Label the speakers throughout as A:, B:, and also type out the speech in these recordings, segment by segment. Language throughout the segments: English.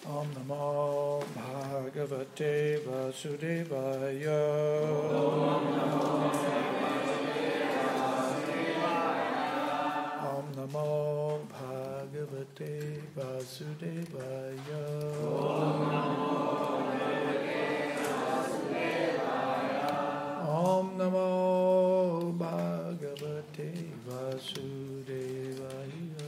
A: Om Namo Bhagavate Vasudevaya. Om Namo Bhagavate Vasudevaya. Om Namo Bhagavate Vasudevaya.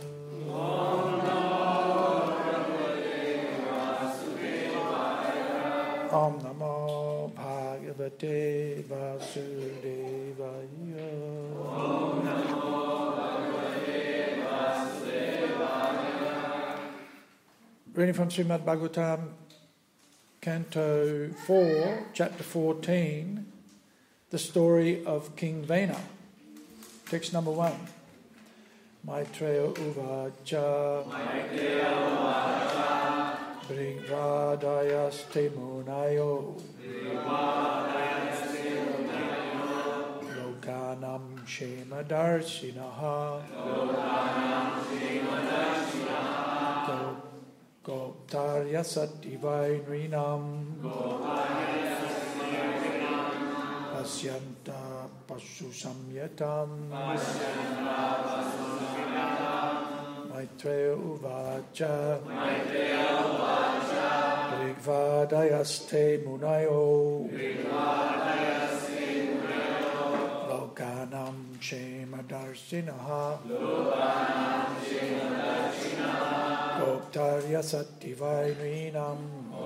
A: Om Namo Bhagavate Vasudevaya. Om Namo Bhagavate Vasudevaya. Reading from Srimad Bhagavatam, Canto 4, Chapter 14, the story of King Vena. Text number 1. Maitreya Uvacha. Brigvadayaste munayo. Lokanam shema darshinaha. Goptarya satdivainrinam. Pasyanta pasu samyatam. Maitreya Uvacha. Brigvadayaste munayo. Lokanam shema darsinaha. Goptarya satdivainrinam.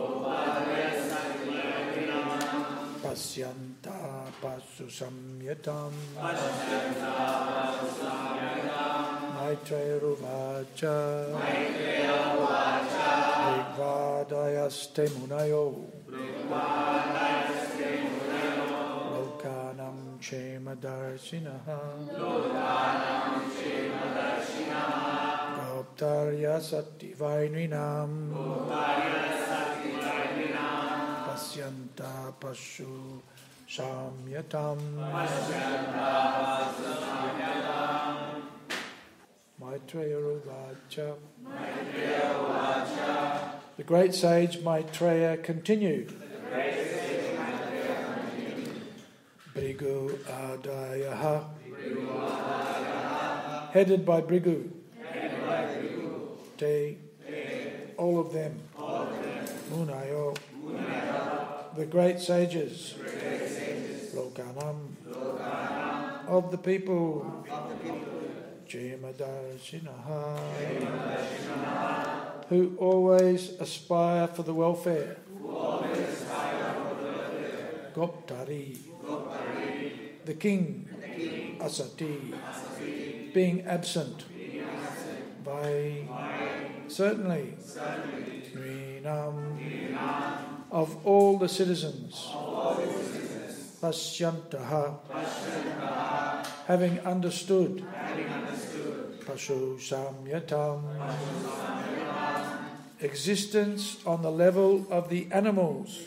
A: Pasyanta pasu samyatam. Maitreya Uvacha. Brigvadayaste munayo. Lokanam shema darshinaha. Goptarya satdivainrinam. Pasyanta pasu samyatam. Maitreya Uvacha. The great sage Maitreya continued. Bhrigu Adayaha. Headed by Bhrigu. Te. All of them. Munayo. The great sages. Lokanam. Of the people. Jayamadarshinaha. Who always aspire for the welfare. Goptari. The king. Asati. Being absent. Vai. Certainly. Nrinam. Of all the citizens. Pasyantaha. Having understood. Pasu samyatam. Existence on the level of the animals.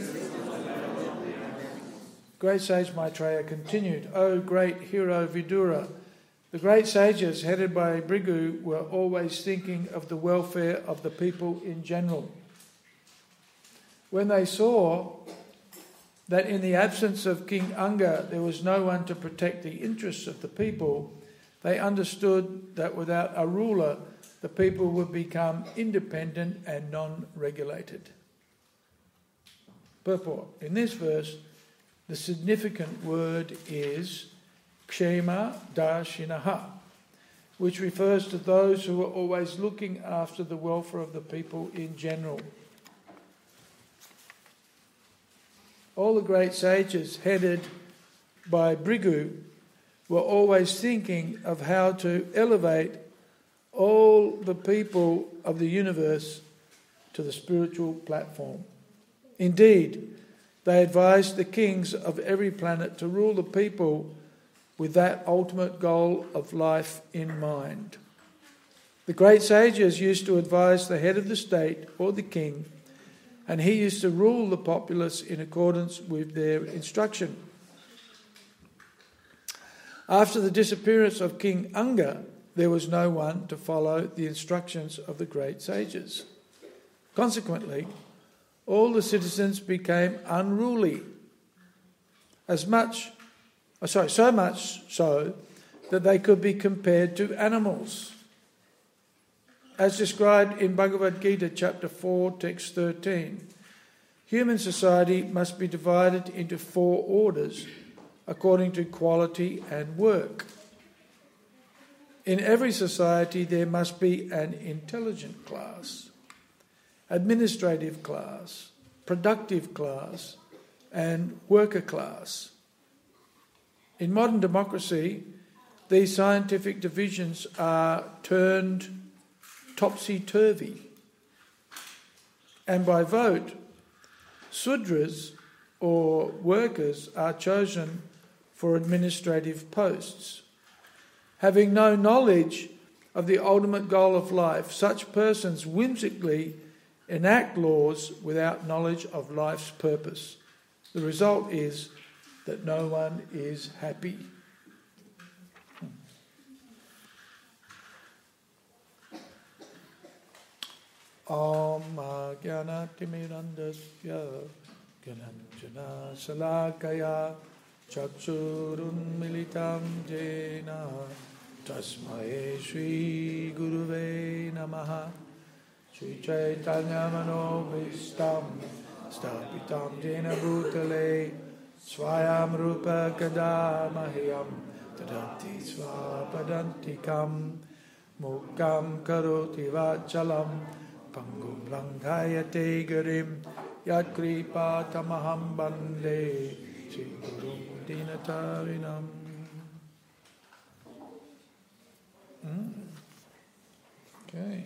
A: Great sage Maitreya continued, O great hero Vidura, the great sages headed by Bhrigu were always thinking of the welfare of the people in general. When they saw that in the absence of King Anga there was no one to protect the interests of the people, they understood that without a ruler the people would become independent and non-regulated. Purport. In this verse, the significant word is Kshema Darshinaha, which refers to those who are always looking after the welfare of the people in general. All the great sages headed by Bhrigu were always thinking of how to elevate all the people of the universe to the spiritual platform. Indeed, they advised the kings of every planet to rule the people with that ultimate goal of life in mind. The great sages used to advise the head of the state or the king, and he used to rule the populace in accordance with their instruction. After the disappearance of King Anga, there was no one to follow the instructions of the great sages. Consequently, all the citizens became unruly, so much so that they could be compared to animals. As described in Bhagavad Gita chapter 4, text 13, human society must be divided into 4 orders according to quality and work. In every society there must be an intelligent class, administrative class, productive class, and worker class. In modern democracy, these scientific divisions are turned topsy-turvy, and by vote, Sudras or workers are chosen for administrative posts. Having no knowledge of the ultimate goal of life, such persons whimsically enact laws without knowledge of life's purpose. The result is that no one is happy. Om Jnanatimirandasya Gyananjana Salakaya Chakshurunmilitam Jena Tasmai Shri Guruve Namaha Shri Chaitanya Manobhistam Stapitam Jena Bhutale Swayam Rupa Kadamahyam Tadati Swapadantikam Mukam Karoti Vachalam Pangum Langhayate Garim Yatkripa Tamaham Bande Shri Gurum Dinatarinam. Okay.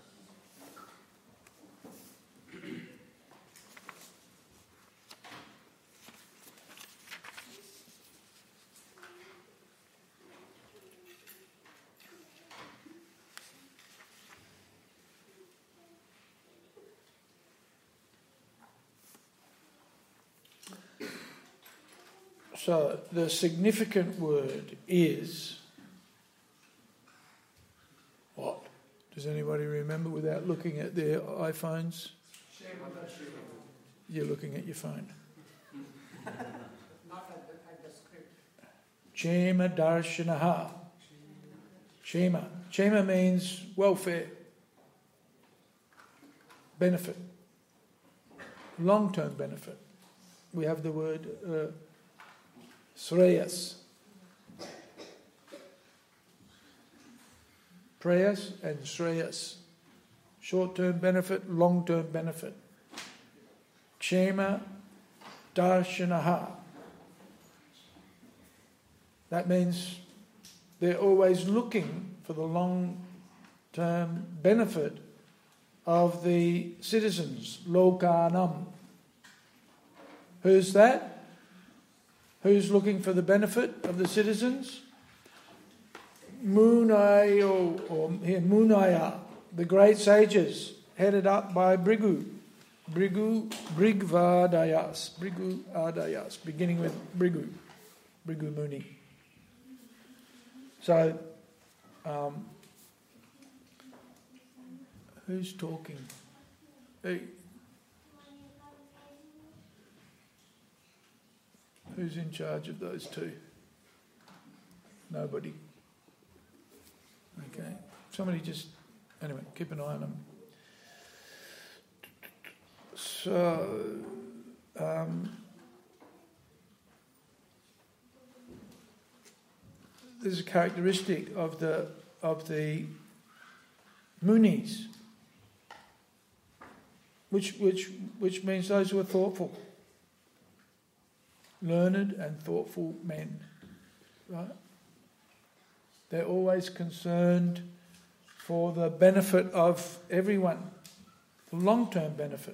A: So the significant word is what? Does anybody remember without looking at their iPhones? You're looking at your phone.
B: Not at the script.
A: Kshema darshanaha. Kshema. Kshema means welfare, benefit, long-term benefit. We have the word Shreyas. Prayas and Shreyas. Short-term benefit, long-term benefit. Kshema darshanaha. That means they're always looking for the long-term benefit of the citizens. Lokanam. Who's that? Who's looking for the benefit of the citizens? Munaya, the great sages, headed up by Brigvadayas, beginning with Brigu Muni. So, who's talking? Hey. Who's in charge of those two? Nobody. Okay. Somebody anyway, keep an eye on them. So, there's a characteristic of the Munis, which means those who are thoughtful. Learned and thoughtful men, right? They're always concerned for the benefit of everyone, the long-term benefit.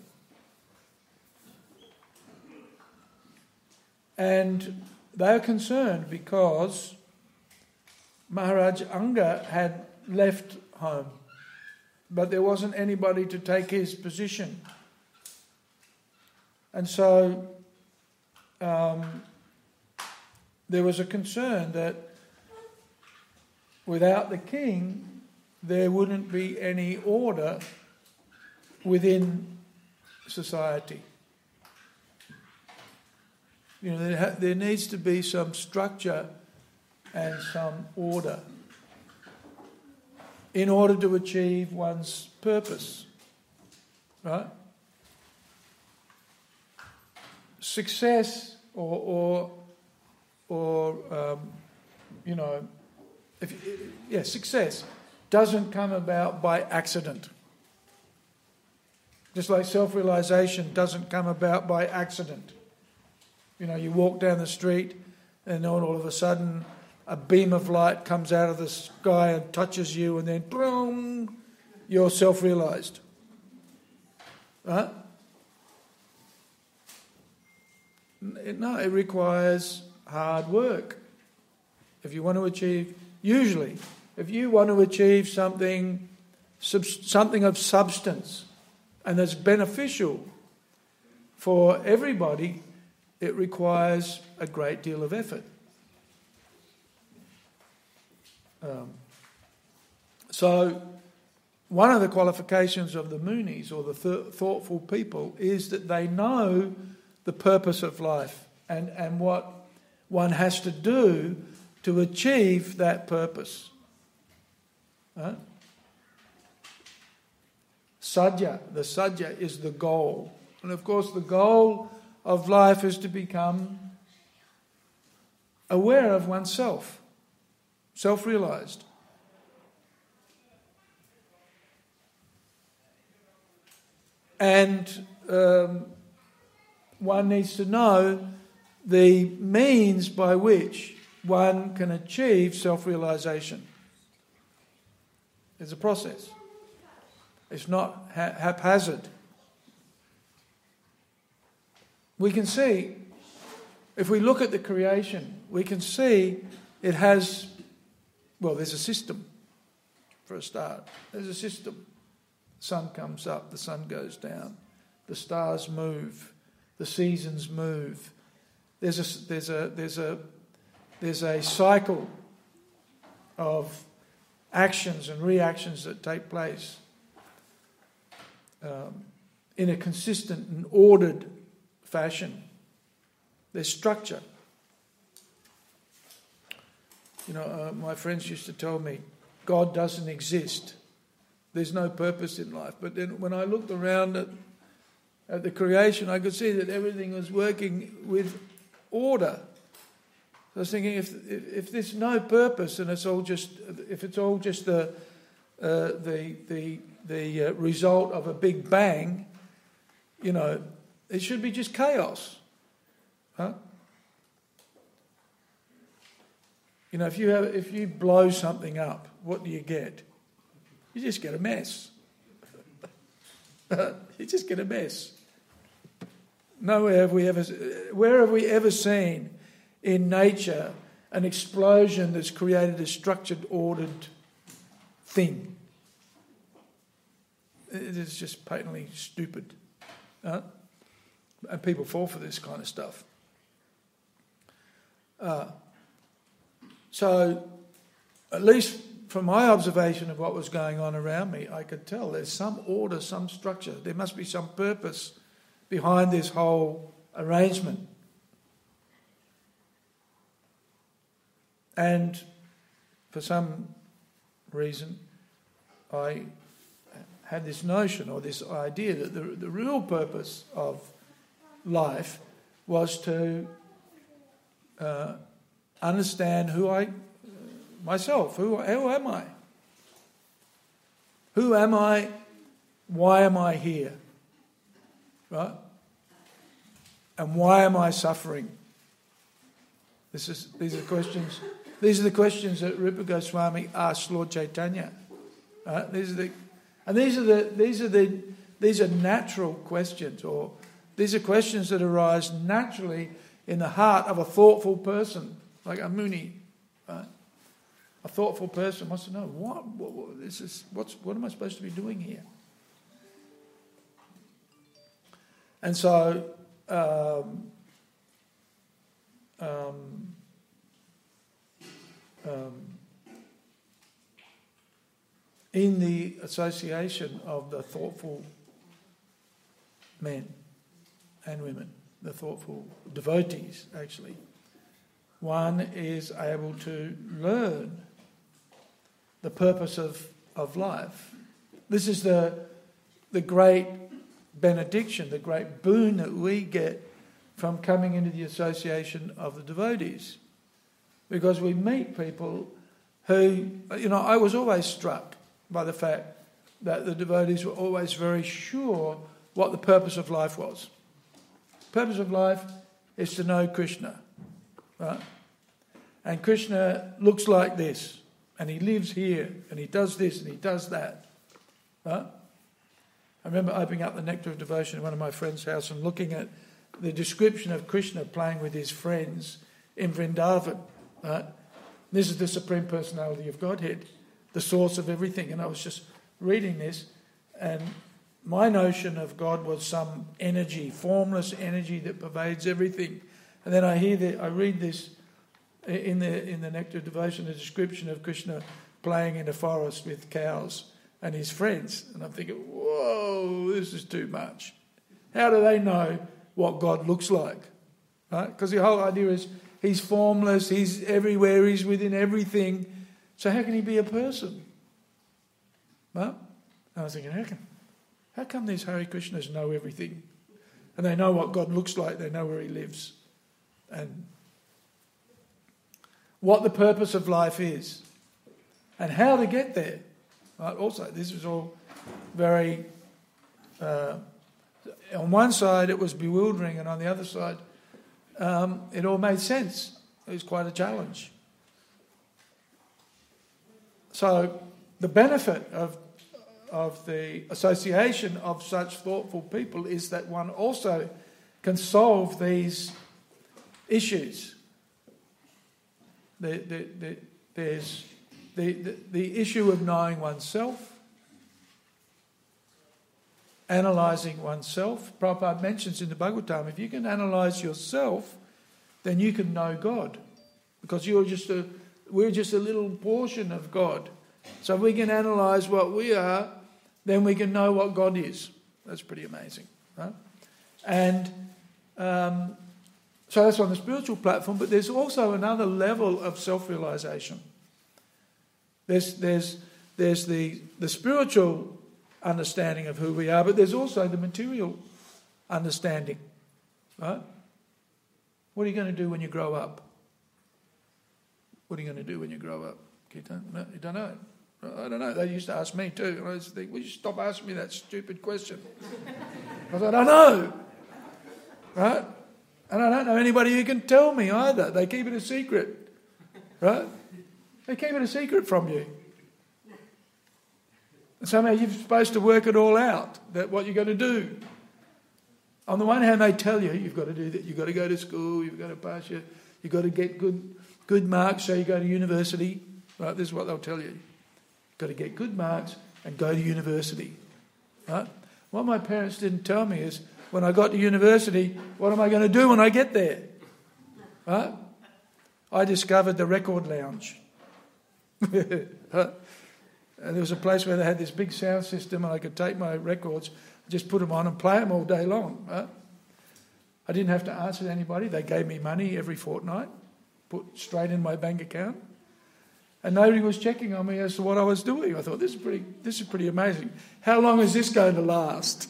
A: And they're concerned because Maharaj Anga had left home, but there wasn't anybody to take his position. And so there was a concern that without the king, there wouldn't be any order within society. You know, there needs to be some structure and some order in order to achieve one's purpose, right? Success or success doesn't come about by accident. Just like self-realization doesn't come about by accident. You know, you walk down the street and all of a sudden a beam of light comes out of the sky and touches you, and then boom, you're self-realized. Right? No, it requires hard work. If you want to achieve something of substance and that's beneficial for everybody, it requires a great deal of effort. So one of the qualifications of the Munis, or the thoughtful people, is that they know the purpose of life and what one has to do to achieve that purpose. Right? The sadhya is the goal. And of course the goal of life is to become aware of oneself, self-realized. And one needs to know the means by which one can achieve self-realization. It's a process. It's not haphazard. We can see, if we look at the creation, we can see it has, there's a system for a start. There's a system. The sun comes up, the sun goes down, the stars move, the seasons move. There's a cycle of actions and reactions that take place in a consistent and ordered fashion. There's structure. You know, my friends used to tell me, God doesn't exist. There's no purpose in life. But then when I looked around at the creation, I could see that everything was working with order. I was thinking, if there's no purpose and it's all just the result of a big bang, you know, it should be just chaos, huh? You know, if you blow something up, what do you get? You just get a mess. You just get a mess. Where have we ever seen in nature an explosion that's created a structured, ordered thing? It is just patently stupid. And people fall for this kind of stuff. So, at least from my observation of what was going on around me, I could tell there's some order, some structure. There must be some purpose behind this whole arrangement. And for some reason, I had this notion or this idea that the real purpose of life was to understand myself. Who am I? Who am I? Why am I here? Right? And why am I suffering? These are questions. These are the questions that Rupa Goswami asked Lord Chaitanya. Right? These are natural questions, or these are questions that arise naturally in the heart of a thoughtful person, like a Muni. Right? A thoughtful person wants to know what am I supposed to be doing here? And so, in the association of the thoughtful men and women, the thoughtful devotees actually. One is able to learn the purpose of life. This is the great benediction, the great boon that we get from coming into the association of the devotees. Because we meet people who, I was always struck by the fact that the devotees were always very sure what the purpose of life was. The purpose of life is to know Krishna, right? And Krishna looks like this, and he lives here, and he does this, and he does that, right? I remember opening up the Nectar of Devotion in one of my friend's house and looking at the description of Krishna playing with his friends in Vrindavan, right? This is the Supreme Personality of Godhead, the source of everything. And I was just reading this, and my notion of God was some energy, formless energy that pervades everything. And then I read this in the Nectar of Devotion, the description of Krishna playing in a forest with cows and his friends. And I'm thinking, whoa, this is too much. How do they know what God looks like? Right? Because the whole idea is he's formless, he's everywhere, he's within everything. So how can he be a person? Right? And I was thinking, how come these Hare Krishnas know everything? And they know what God looks like, they know where he lives. And what the purpose of life is. And how to get there. Right? Also, this was all very... on one side it was bewildering, and on the other side it all made sense. It was quite a challenge. So the benefit of the association of such thoughtful people is that one also can solve these issues. There's the issue of knowing oneself, analysing oneself. Prabhupada mentions in the Bhagavatam, if you can analyse yourself, then you can know God. Because we're just a little portion of God. So if we can analyse what we are, then we can know what God is. That's pretty amazing, right? And so that's on the spiritual platform, but there's also another level of self-realisation. There's the spiritual understanding of who we are, but there's also the material understanding, right? What are you going to do when you grow up? What are you going to do when you grow up? You don't know. I don't know. They used to ask me too. And I used to think, will you stop asking me that stupid question? Because I don't know. Right? And I don't know anybody who can tell me either. They keep it a secret. Right? They keep it a secret from you. And somehow you're supposed to work it all out, that what you're going to do. On the one hand, they tell you, you've got to do that. You've got to go to school. You've got to pass you've got to get good marks so you go to university. Right? This is what they'll tell you. You've got to get good marks and go to university. Right? What my parents didn't tell me is, when I got to university, what am I going to do when I get there? Right? I discovered the record lounge. And there was a place where they had this big sound system, and I could take my records, just put them on and play them all day long. Right? I didn't have to answer to anybody. They gave me money every fortnight, put straight in my bank account. And nobody was checking on me as to what I was doing. I thought, this is pretty amazing. How long is this going to last?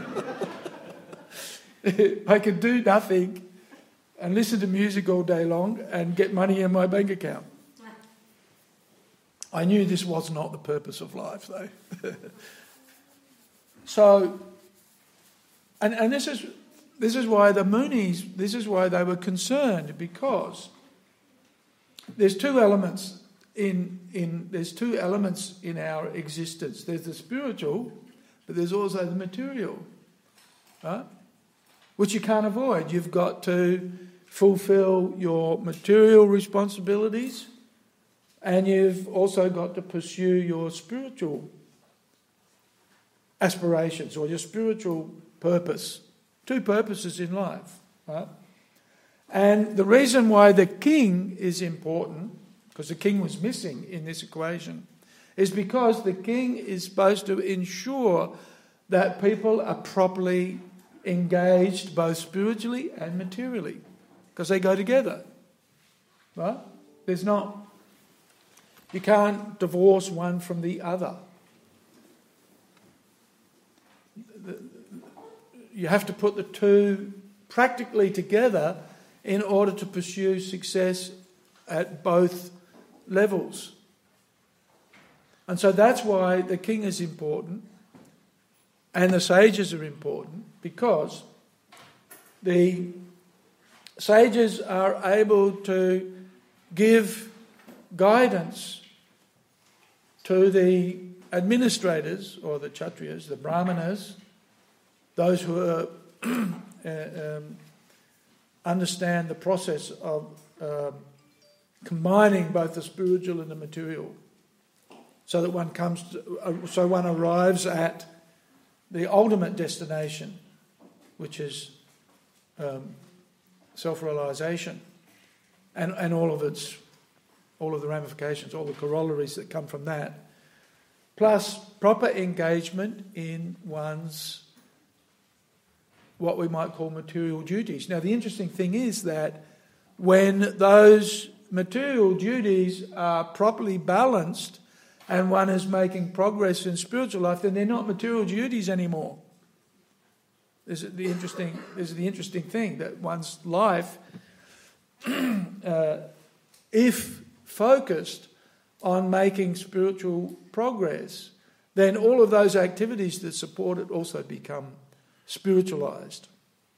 A: I could do nothing and listen to music all day long and get money in my bank account. I knew this was not the purpose of life, though. So, and this is why the Munis, this is why they were concerned, because there's two elements in our existence. There's the spiritual, but there's also the material, right? Which you can't avoid. You've got to fulfill your material responsibilities, and you've also got to pursue your spiritual aspirations or your spiritual purpose. Two purposes in life, right? And the reason why the king is important, because the king was missing in this equation, is because the king is supposed to ensure that people are properly engaged both spiritually and materially, because they go together. Right? You can't divorce one from the other. You have to put the two practically together in order to pursue success at both levels. And so that's why the king is important and the sages are important, because the sages are able to give guidance to the administrators, or the Kshatriyas, the Brahmanas, those who understand the process of combining both the spiritual and the material, so that one arrives at the ultimate destination, which is self-realization, and all of the ramifications, all the corollaries that come from that, plus proper engagement in one's what we might call material duties. Now, the interesting thing is that when those material duties are properly balanced and one is making progress in spiritual life, then they're not material duties anymore. This is the interesting thing, that one's life, if focused on making spiritual progress, then all of those activities that support it also become spiritualized.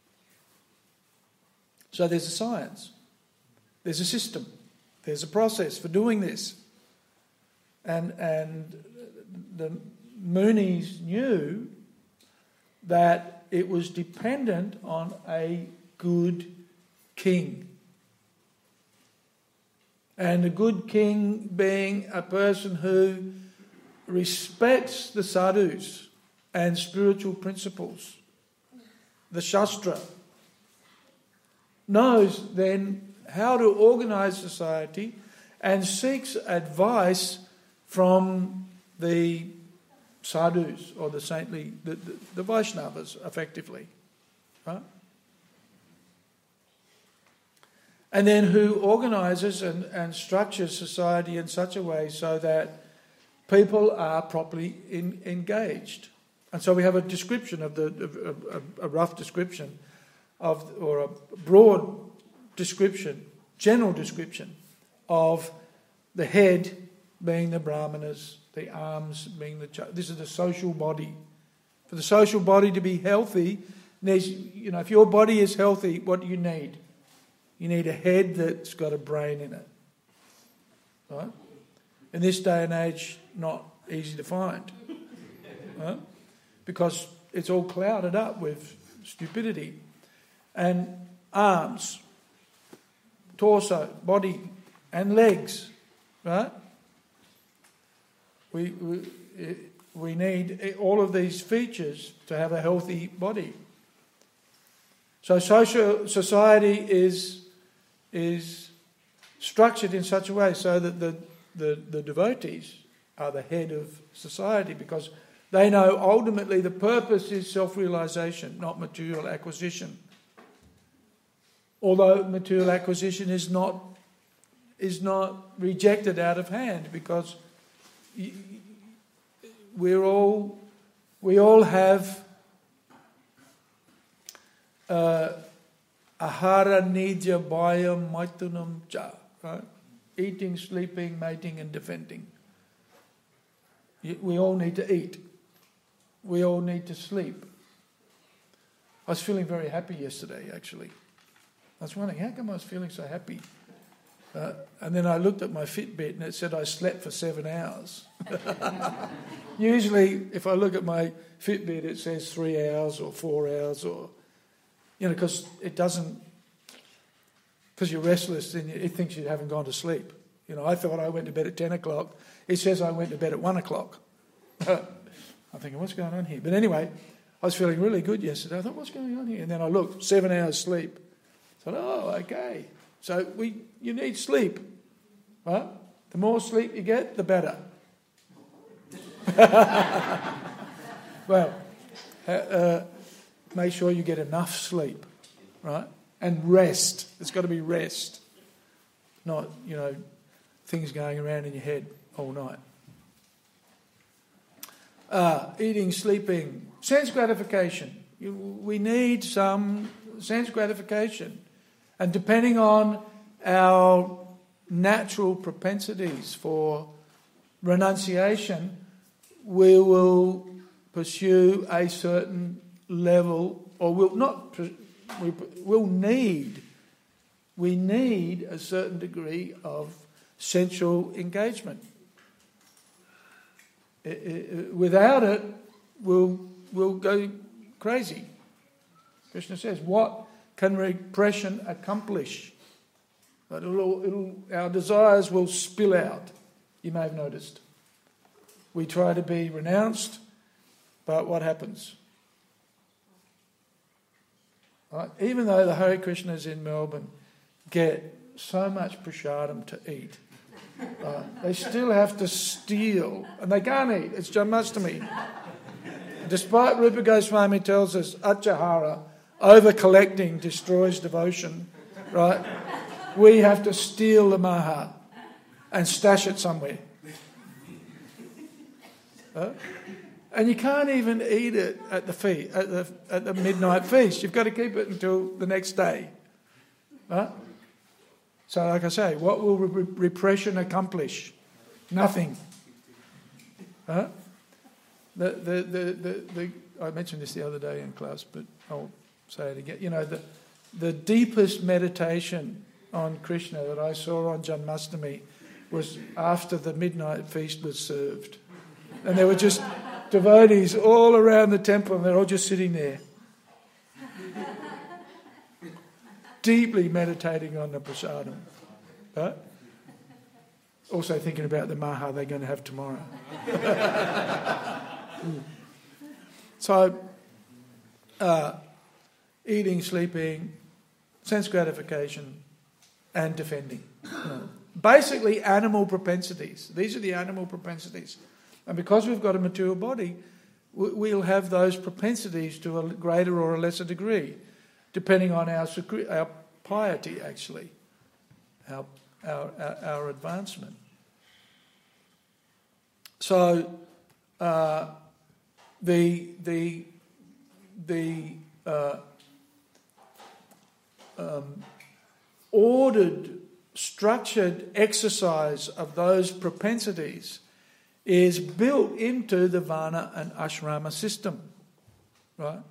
A: So there's a science, there's a system, there's a process for doing this. And the Munis knew that it was dependent on a good king. And a good king being a person who respects the sadhus and spiritual principles. The Shastra knows then how to organise society and seeks advice from the sadhus, or the saintly, the Vaishnavas, effectively. Right? And then who organises and structures society in such a way so that people are properly engaged. And so we have a description of a rough description of, or a broad description, general description of the head being the Brahmanas, the arms being this is the social body. For the social body to be healthy, if your body is healthy, what do you need? You need a head that's got a brain in it. Right? In this day and age, not easy to find. Right? Because it's all clouded up with stupidity. And arms, torso, body, and legs, right? We need all of these features to have a healthy body. So society is structured in such a way so that the devotees are the head of society, because they know ultimately the purpose is self-realization, not material acquisition. Although material acquisition is not rejected out of hand, because we all have ahara nidya bhayam maitunam cha, right? Eating, sleeping, mating and defending. We all need to eat. We all need to sleep. I was feeling very happy yesterday, actually. I was wondering, how come I was feeling so happy? And then I looked at my Fitbit and it said I slept for 7 hours. Usually, if I look at my Fitbit, it says 3 hours or 4 hours, or, because it doesn't, because you're restless and it thinks you haven't gone to sleep. I thought I went to bed at 10 o'clock. It says I went to bed at 1 o'clock. I'm thinking, what's going on here? But anyway, I was feeling really good yesterday. I thought, what's going on here? And then I looked, 7 hours sleep. I thought, oh, okay. So you need sleep, right? The more sleep you get, the better. Well, make sure you get enough sleep, right? And rest. It's got to be rest, not, things going around in your head all night. Eating, sleeping, sense gratification. We need some sense gratification. And depending on our natural propensities for renunciation, we will pursue a certain level, or we need a certain degree of sensual engagement. Without it, we'll go crazy. Krishna says, what can repression accomplish? But our desires will spill out. You may have noticed. We try to be renounced, but what happens? Right? Even though the Hare Krishnas in Melbourne get so much prasadam to eat, they still have to steal, and they can't eat. It's Janmashtami. Despite Rupa Goswami tells us, Achahara, over-collecting destroys devotion, right? We have to steal the maha and stash it somewhere. And you can't even eat it at the midnight feast. You've got to keep it until the next day. Right? So, like I say, what will repression accomplish? Nothing. I mentioned this the other day in class, but I'll say it again. The deepest meditation on Krishna that I saw on Janmashtami was after the midnight feast was served. And there were just devotees all around the temple, and they're all just sitting there, deeply meditating on the prasadam. Right? Also thinking about the maha they're going to have tomorrow. So, eating, sleeping, sense gratification, and defending. Basically, animal propensities. These are the animal propensities. And because we've got a material body, we'll have those propensities to a greater or a lesser degree, depending on our piety, actually, our advancement. So, the ordered, structured exercise of those propensities is built into the Varna and Ashrama system, right?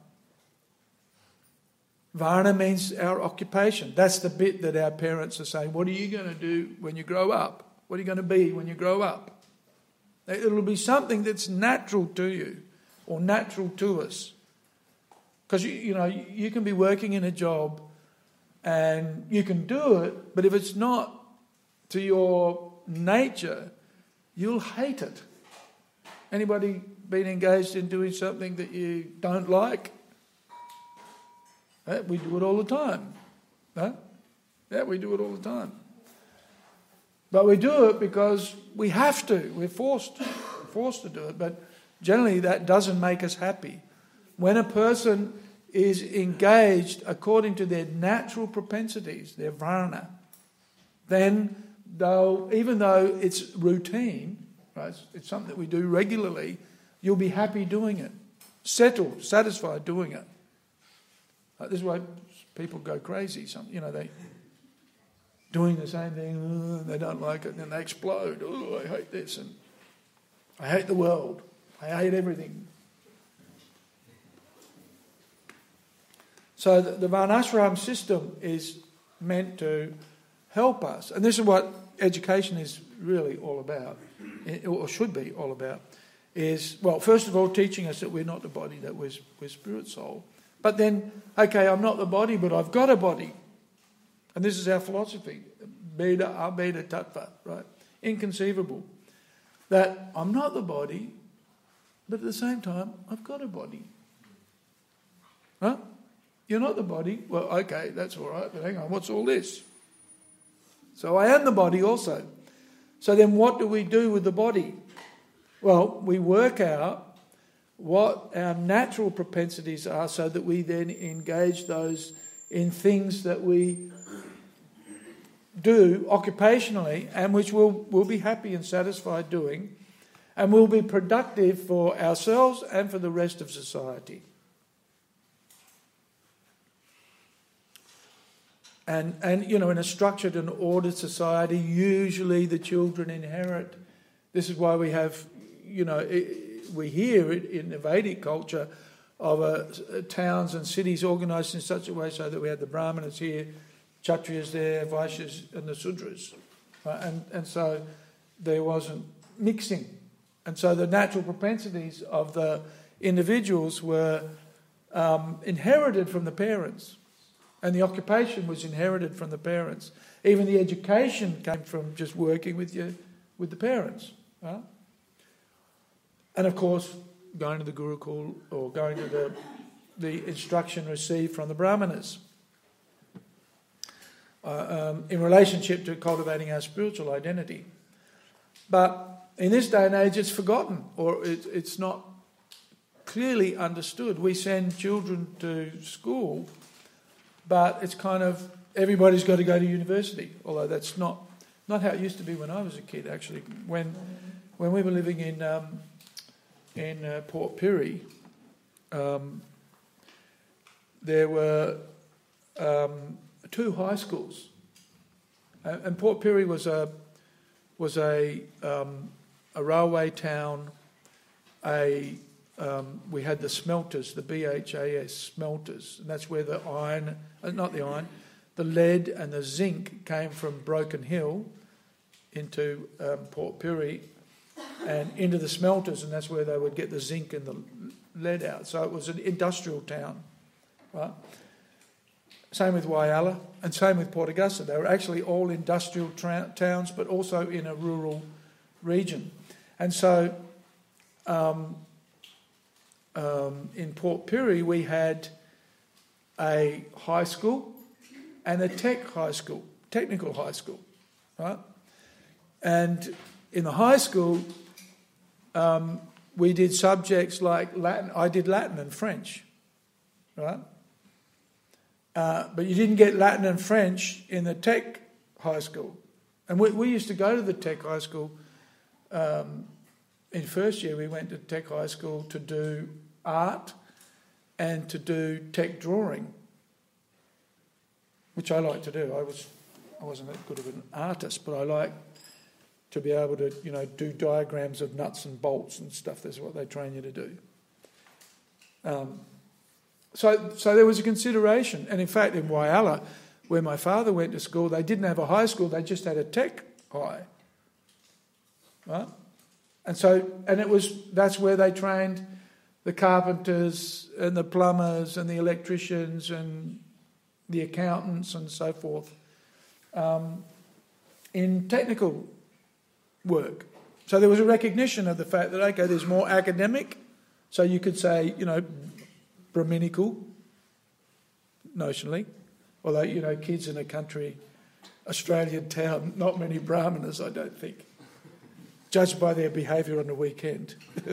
A: Varna means our occupation. That's the bit that our parents are saying, what are you going to do when you grow up? What are you going to be when you grow up? It'll be something that's natural to you or natural to us. Because, you can be working in a job and you can do it, but if it's not to your nature, you'll hate it. Anybody been engaged in doing something that you don't like? We do it all the time. Yeah, we do it all the time. But we do it because we have to. We're forced to do it. But generally that doesn't make us happy. When a person is engaged according to their natural propensities, their varna, then even though it's routine, right, it's something that we do regularly, you'll be happy doing it, settled, satisfied doing it. This is why people go crazy. They doing the same thing, they don't like it, and then they explode. Oh, I hate this, and I hate the world. I hate everything. So the Varnashram system is meant to help us, and this is what education is really all about, or should be all about, is, well, first of all, teaching us that we're not the body, that we're spirit soul. But then, okay, I'm not the body, but I've got a body. And this is our philosophy, Beda Abeda Tattva, right? Inconceivable. That I'm not the body, but at the same time, I've got a body. Huh? You're not the body? Well, okay, that's all right, but hang on, what's all this? So I am the body also. So then what do we do with the body? Well, we work out what our natural propensities are, so that we then engage those in things that we do occupationally and which we'll be happy and satisfied doing, and will be productive for ourselves and for the rest of society. And you know, in a structured and ordered society, usually the children inherit. This is why we have, you know, we hear it in the Vedic culture of towns and cities organised in such a way so that we have the Brahmanas here, Kshatriyas there, Vaishyas and the Sudras. Right? And so there wasn't mixing. And so the natural propensities of the individuals were inherited from the parents. And the occupation was inherited from the parents. Even the education came from just working with the parents. Right? And of course, going to the Gurukul or going to the instruction received from the Brahmanas in relationship to cultivating our spiritual identity. But in this day and age, it's forgotten, or it's not clearly understood. We send children to school, but it's kind of everybody's got to go to university, although that's not how it used to be when I was a kid, actually. When we were living in Port Pirie, there were 2 high schools, and Port Pirie was a railway town. We had the smelters, the BHAS smelters, and that's where the lead and the zinc came from Broken Hill into Port Pirie and into the smelters, and that's where they would get the zinc and the lead out. So it was an industrial town, right? Same with Whyalla and same with Port Augusta. They were actually all industrial towns, but also in a rural region. And so in Port Pirie we had a high school and a technical high school, right? And in the high school we did subjects like Latin. I did Latin and French, right? But you didn't get Latin and French in the tech high school. And we used to go to the tech high school. In first year, we went to tech high school to do art and to do tech drawing, which I like to do. I wasn't that good of an artist, but I like to be able to, you know, do diagrams of nuts and bolts and stuff. That's what they train you to do. So there was a consideration. And in fact, in Whyalla, where my father went to school, they didn't have a high school, they just had a tech high. Right? That's where they trained the carpenters and the plumbers and the electricians and the accountants and so forth in technical work. So there was a recognition of the fact that, okay, there's more academic, so you could say, you know, Brahminical, notionally, although, you know, kids in a country, Australian town, not many Brahmanas, I don't think, judged by their behaviour on the weekend.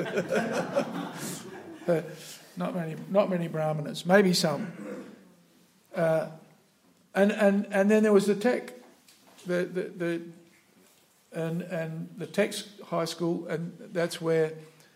A: Not many Brahmanas, maybe some. And then there was the tech, the tech high school, and that's where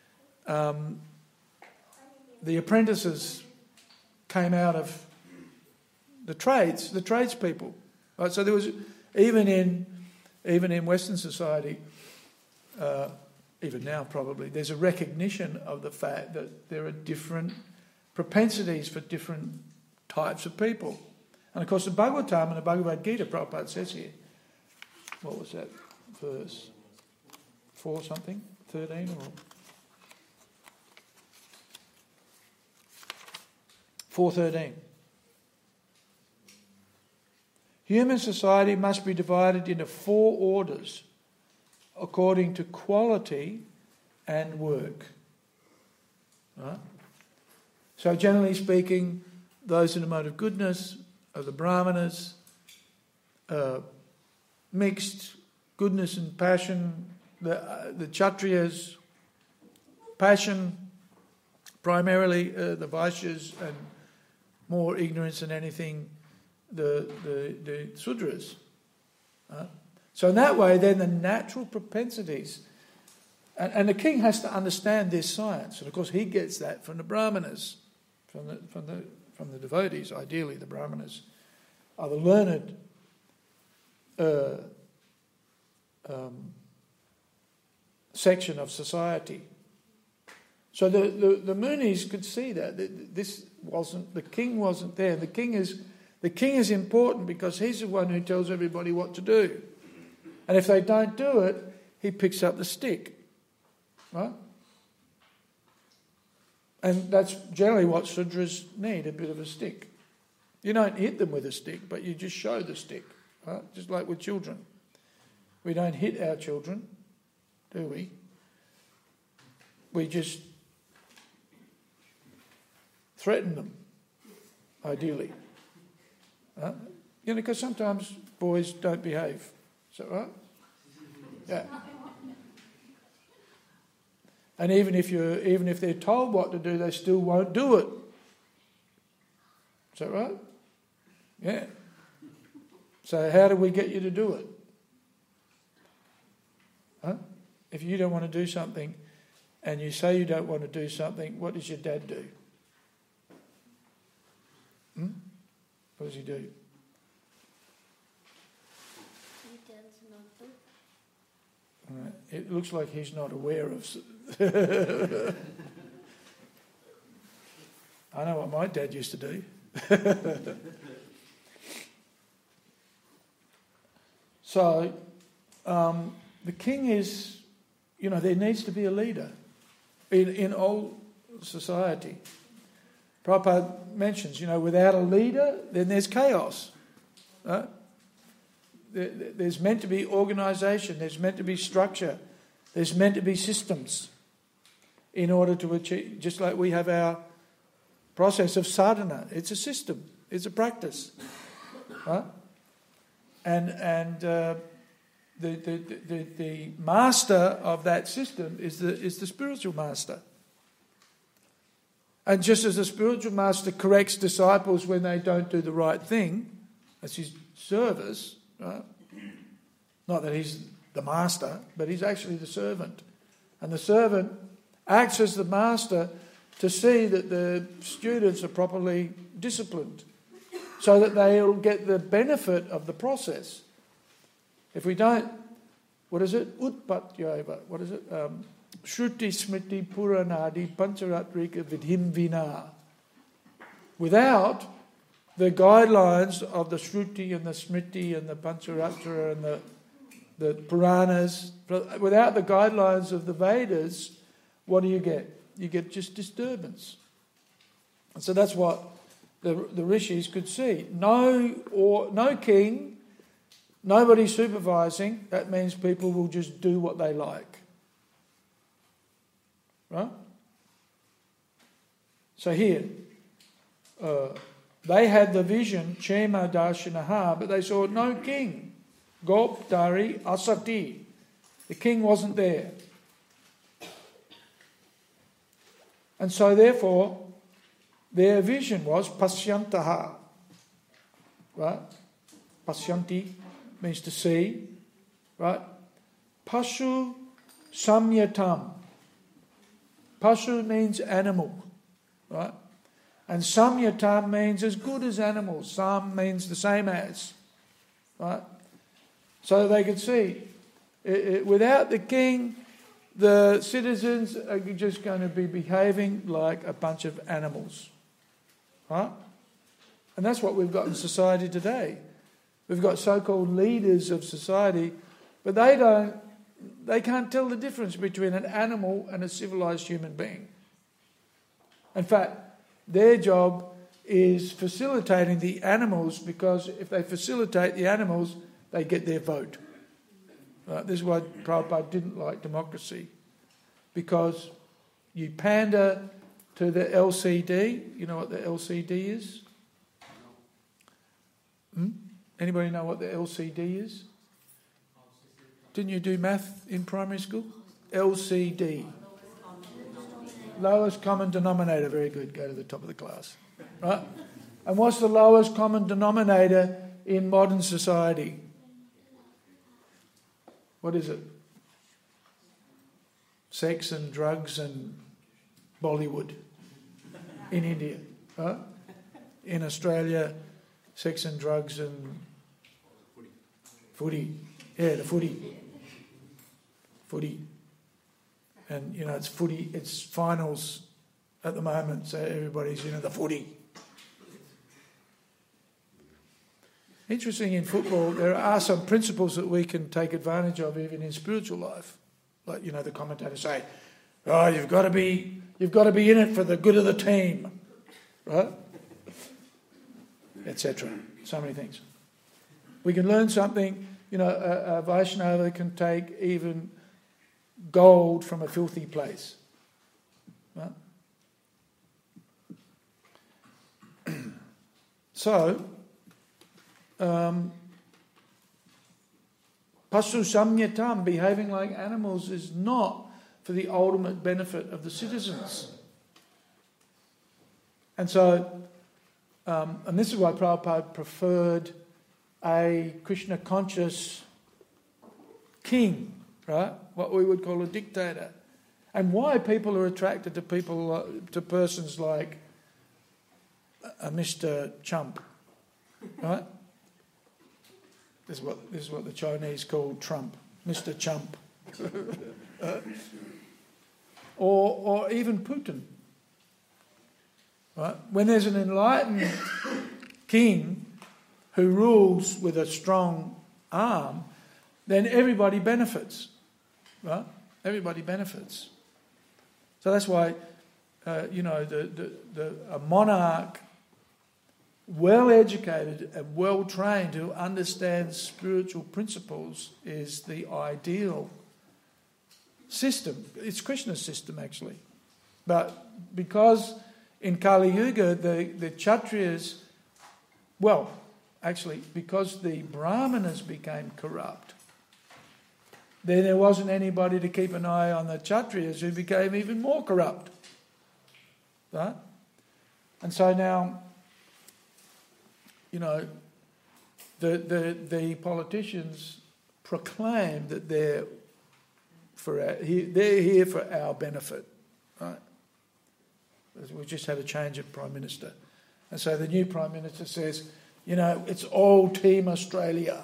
A: the apprentices came out of the tradespeople. Right? So there was even in Western society, even now probably, there's a recognition of the fact that there are different propensities for different types of people. And of course the Bhagavatam and the Bhagavad Gita, Prabhupada says here, what was that verse? 4 something? 13 or... 4:13. Human society must be divided into 4 orders according to quality and work. Right? So generally speaking, those in the mode of goodness are the Brahmanas, mixed goodness and passion, the Kshatriyas, passion, primarily the Vaishyas, and more ignorance than anything, the Sudras. So in that way, then the natural propensities, and the king has to understand this science, and of course he gets that from the Brahmanas, from the devotees. Ideally, the Brahmanas are the learned section of society. So the Munis could see that this wasn't, the king wasn't there. The king is important because he's the one who tells everybody what to do. And if they don't do it, he picks up the stick. Right? And that's generally what Sudras need, a bit of a stick. You don't hit them with a stick, but you just show the stick. Right? Just like with children. We don't hit our children, do we? We just threaten them, ideally. Because sometimes boys don't behave. Is that right? Yeah. And even if they're told what to do, they still won't do it. Is that right? Yeah. So how do we get you to do it? If you don't want to do something and you say you don't want to do something, what does your dad do? What does he do?
B: He tells not to.
A: Right. It looks like he's not aware of... I know what my dad used to do. So, the king is, there needs to be a leader in all society. Prabhupada mentions, without a leader, then there's chaos. Right? There's meant to be organisation, there's meant to be structure, there's meant to be systems in order to achieve, just like we have our process of sadhana. It's a system, it's a practice. Right? And the master of that system is the spiritual master. And just as the spiritual master corrects disciples when they don't do the right thing, that's his service, right? Not that he's the master, but he's actually the servant. And the servant acts as the master to see that the students are properly disciplined so that they'll get the benefit of the process. If we don't, what is it? Utpatyaiva. What is it? Shruti Smriti Puranadi Pancharatrika Vidhim Vina. Without the guidelines of the Shruti and the Smriti and the Pancharatra and the Puranas, without the guidelines of the Vedas, what do you get? You get just disturbance. And so that's what the rishis could see. No king, nobody supervising. That means people will just do what they like. Right? So here, they had the vision, Chema Darshanaha, but they saw no king. Gop Dari Asati. The king wasn't there. And so therefore, their vision was Pasyantaha. Right? Pasyanti means to see. Right? Pashu Samyatam. Pashu means animal, right? And samyatam means as good as animals. Sam means the same as, right? So they could see, without the king, the citizens are just going to be behaving like a bunch of animals, right? And that's what we've got in society today. We've got so-called leaders of society, but they can't tell the difference between an animal and a civilized human being. In fact, their job is facilitating the animals, because if they facilitate the animals, they get their vote. Right? This is why Prabhupada didn't like democracy, because you pander to the LCD. You know what the LCD is? Anybody know what the LCD is? Didn't you do math in primary school? LCD. Lowest common denominator. Very good. Go to the top of the class. Right? And what's the lowest common denominator in modern society? What is it? Sex and drugs and Bollywood in India. Right? In Australia, sex and drugs and footy. Yeah, the footy. Footy. And, it's footy, it's finals at the moment, so everybody's into the footy. Interesting, in football, there are some principles that we can take advantage of even in spiritual life. Like, the commentators say, you've got to be in it for the good of the team, right? Etc. So many things. We can learn something. A Vaishnava can take even gold from a filthy place. Right? So, Pasu samyatam, behaving like animals, is not for the ultimate benefit of the citizens. And so, and this is why Prabhupada preferred a Krishna-conscious king, right? What we would call a dictator. And why people are attracted to persons like a Mr. Chump, right? This is what the Chinese call Trump, Mr. Chump. Or even Putin. Right? When there's an enlightened king who rules with a strong arm, then everybody benefits. Right? Everybody benefits. So that's why, a monarch, well-educated and well-trained, who understands spiritual principles, is the ideal system. It's Krishna's system, actually. But because in Kali Yuga, the Kshatriyas, because the Brahmanas became corrupt, then there wasn't anybody to keep an eye on the Kshatriyas, who became even more corrupt. Right? And so now, the politicians proclaim that they're here for our benefit. Right? We just had a change of Prime Minister. And so the new Prime Minister says, it's all Team Australia.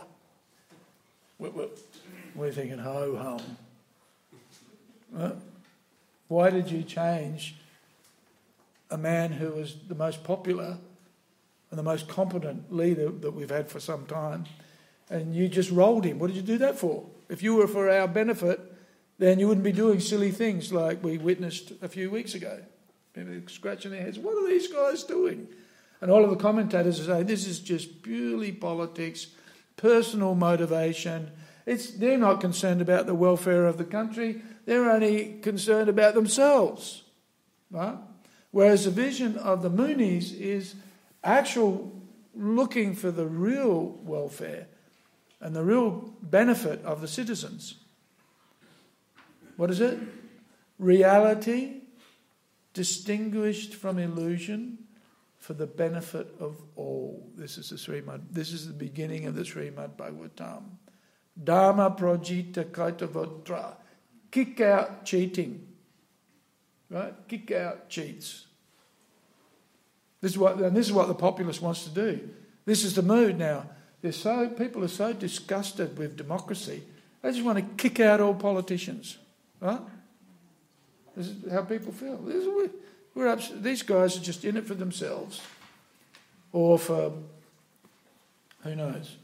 A: We're thinking, ho-hum. Right? Why did you change a man who was the most popular and the most competent leader that we've had for some time, and you just rolled him? What did you do that for? If you were for our benefit, then you wouldn't be doing silly things like we witnessed a few weeks ago. People scratching their heads, what are these guys doing? And all of the commentators are saying, this is just purely politics, personal motivation. They're not concerned about the welfare of the country. They're only concerned about themselves. Right? Whereas the vision of the Munis is actual looking for the real welfare and the real benefit of the citizens. What is it? Reality distinguished from illusion for the benefit of all. This is the beginning of the Srimad Bhagavatam. Dharma projita kaitavotra. Kick out cheating. Right? Kick out cheats. This is what the populace wants to do. This is the mood now. People are so disgusted with democracy, they just want to kick out all politicians. Right? This is how people feel. These guys are just in it for themselves. Or for, who knows,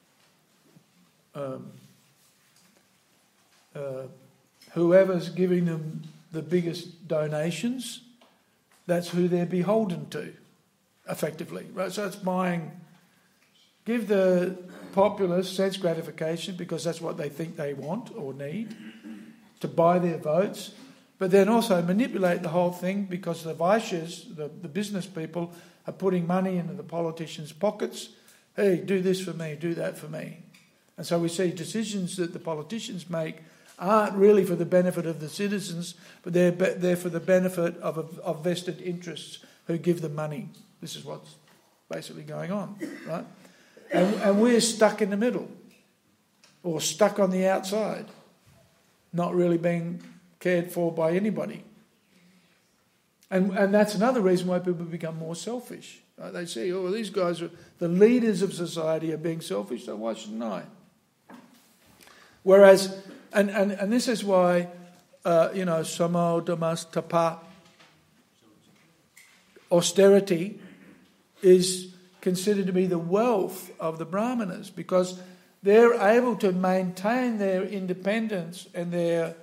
A: whoever's giving them the biggest donations, that's who they're beholden to, effectively. Right? So it's give the populace sense gratification because that's what they think they want or need, to buy their votes, but then also manipulate the whole thing because the Vaishyas, the business people, are putting money into the politicians' pockets. Hey, do this for me, do that for me. And so we see decisions that the politicians make aren't really for the benefit of the citizens, but they're for the benefit of vested interests who give them money. This is what's basically going on, right? And we're stuck in the middle, or stuck on the outside, not really being cared for by anybody. And that's another reason why people become more selfish. Right? They see, oh, well, these guys are the leaders of society are being selfish, so why shouldn't I? Whereas, and this is why, samo damas tapa, austerity, is considered to be the wealth of the Brahmanas, because they're able to maintain their independence and their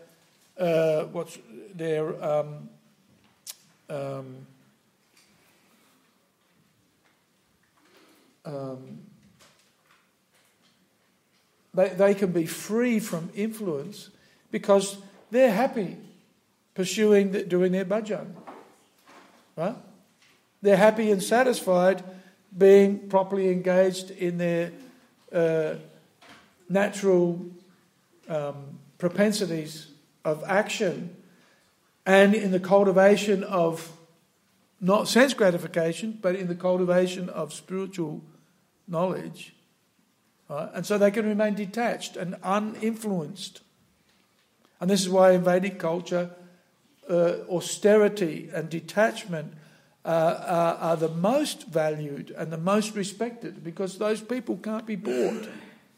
A: they can be free from influence because they're happy doing their bhajan, right? They're happy and satisfied being properly engaged in their natural propensities of action and in the cultivation of not sense gratification, but in the cultivation of spiritual knowledge. Right? And so they can remain detached and uninfluenced. And this is why in Vedic culture, austerity and detachment are the most valued and the most respected, because those people can't be bought.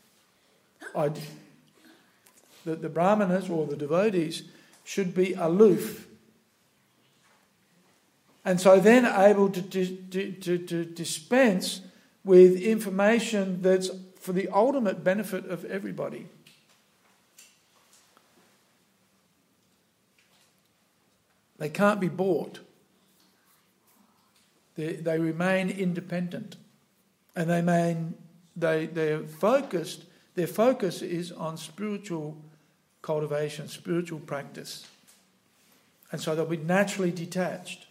A: The Brahmanas or the devotees should be aloof, and so then able to dispense with information that's for the ultimate benefit of everybody. They can't be bought. They remain independent, and their focus is on spiritual cultivation, spiritual practice, and so they'll be naturally detached.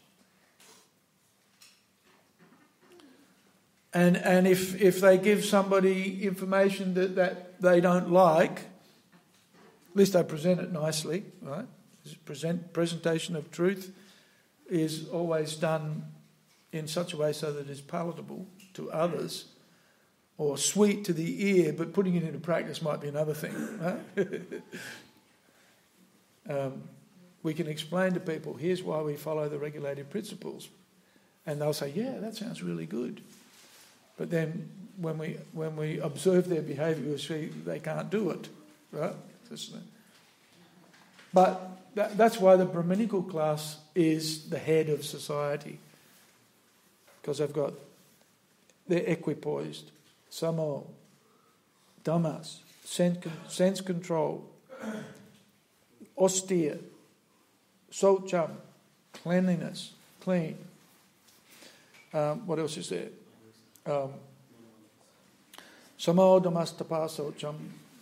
A: And if they give somebody information that they don't like, at least they present it nicely, right? Presentation of truth is always done in such a way so that it's palatable to others, or sweet to the ear, but putting it into practice might be another thing. Right? We can explain to people, here's why we follow the regulative principles, and they'll say, yeah, that sounds really good. But then when we observe their behaviour, we see they can't do it. Right? But that's why the Brahminical class is the head of society, because they're equipoised. Samo, damas, sense control, austere, socham, cleanliness, clean. What else is there? Samo damas tapa socham,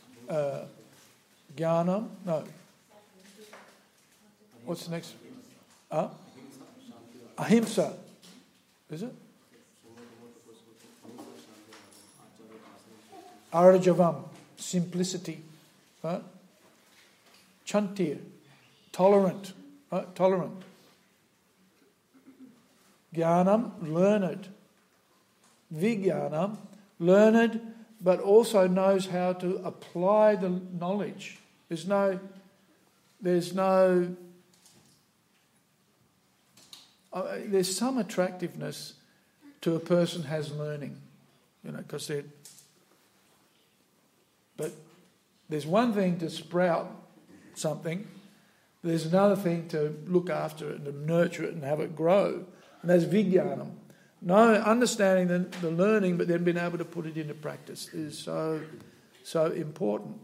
A: jnanam, no. What's the next? Ahimsa. Is it? Arajavam, simplicity. Right? Chantir, tolerant. Right? Tolerant. Jnanam, learned. Vijnanam, learned, but also knows how to apply the knowledge. There's some attractiveness to a person has learning, because but there's one thing to sprout something, there's another thing to look after it and to nurture it and have it grow, and that's vijnanam. No, understanding the learning, but then being able to put it into practice is so important.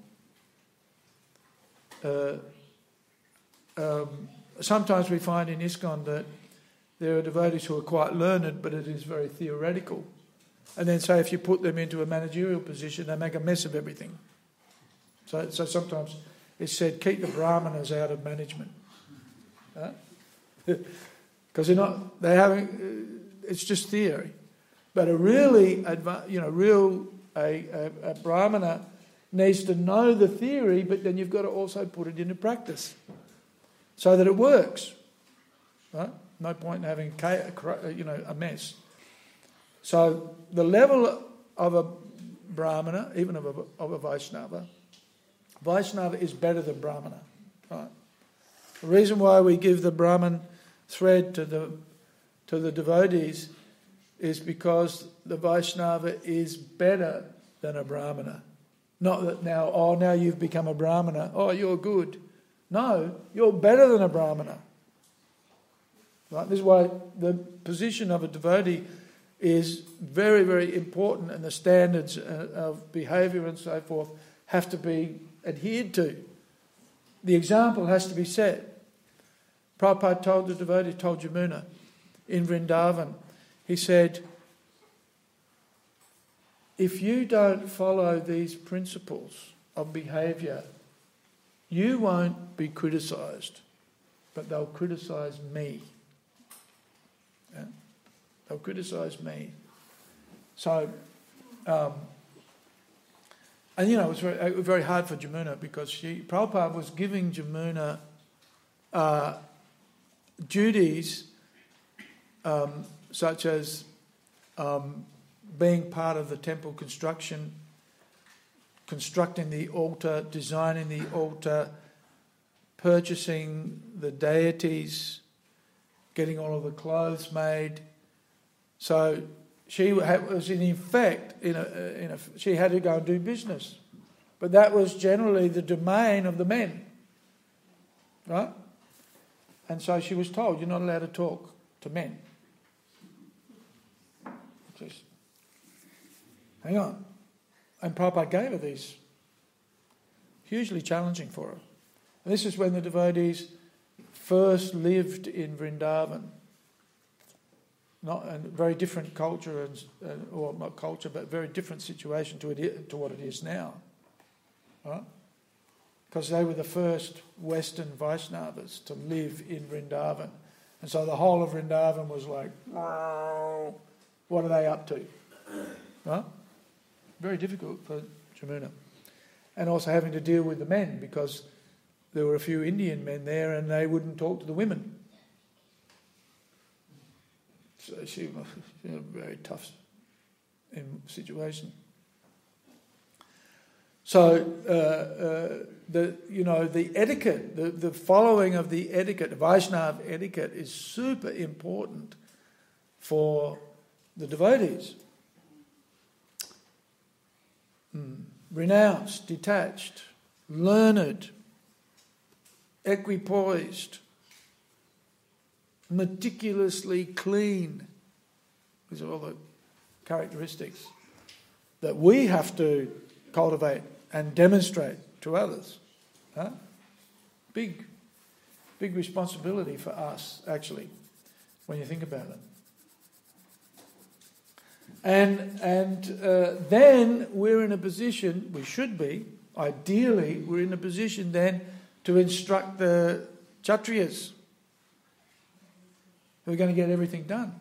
A: Sometimes we find in ISKCON that there are devotees who are quite learned, but it is very theoretical. And then, say, if you put them into a managerial position, they make a mess of everything. So sometimes it's said, keep the Brahmanas out of management, because it's just theory. But a Brahmana needs to know the theory, but then you've got to also put it into practice so that it works. Right? No point in having a mess. So the level of a Brahmana, even of a Vaishnava is better than Brahmana. Right? The reason why we give the Brahman thread to the devotees is because the Vaishnava is better than a Brahmana. Not that now you've become a Brahmana, you're good. No, you're better than a Brahmana. Right? This is why the position of a devotee is very, very important, and the standards of behaviour and so forth have to be adhered to. The example has to be set. Prabhupada told the devotee, told Yamuna in Vrindavan, he said, if you don't follow these principles of behaviour, you won't be criticised, but they'll criticise me. Yeah? They'll criticise me. So, and it was very hard for Yamuna because Prabhupada was giving Yamuna duties such as being part of the temple construction, constructing the altar, designing the altar, purchasing the deities, getting all of the clothes made. So she was in effect, she had to go and do business. But that was generally the domain of the men. Right? And so she was told, you're not allowed to talk to men. Just hang on. And Prabhupada gave her these. Hugely challenging for her. And this is when the devotees first lived in Vrindavan. Not a very different culture, or not culture, but very different situation to what it is now. Right? Because they were the first Western Vaishnavas to live in Vrindavan. And so the whole of Vrindavan was like, what are they up to? Right? Very difficult for Yamuna. And also having to deal with the men, because there were a few Indian men there and they wouldn't talk to the women. So she was in a very tough situation. So the etiquette, the following of the etiquette, the Vaishnava etiquette, is super important for the devotees. Renounced, detached, learned, equipoised, meticulously clean. These are all the characteristics that we have to cultivate and demonstrate to others. Huh? Big responsibility for us, actually, when you think about it. And then we're in a position, we should be, ideally, we're in a position then to instruct the Kshatriyas who are going to get everything done.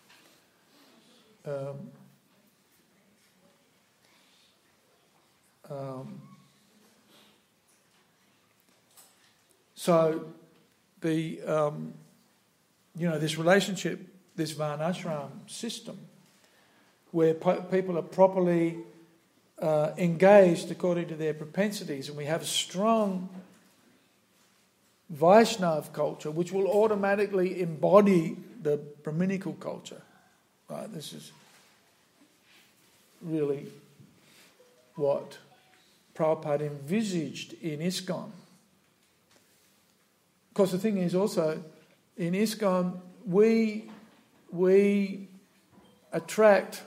A: So the this relationship, this Varnashram system, where people are properly engaged according to their propensities, and we have a strong Vaishnav culture which will automatically embody the Brahminical culture. Right? This is really what Prabhupada envisaged in ISKCON. Of course, the thing is also, in ISKCON, we attract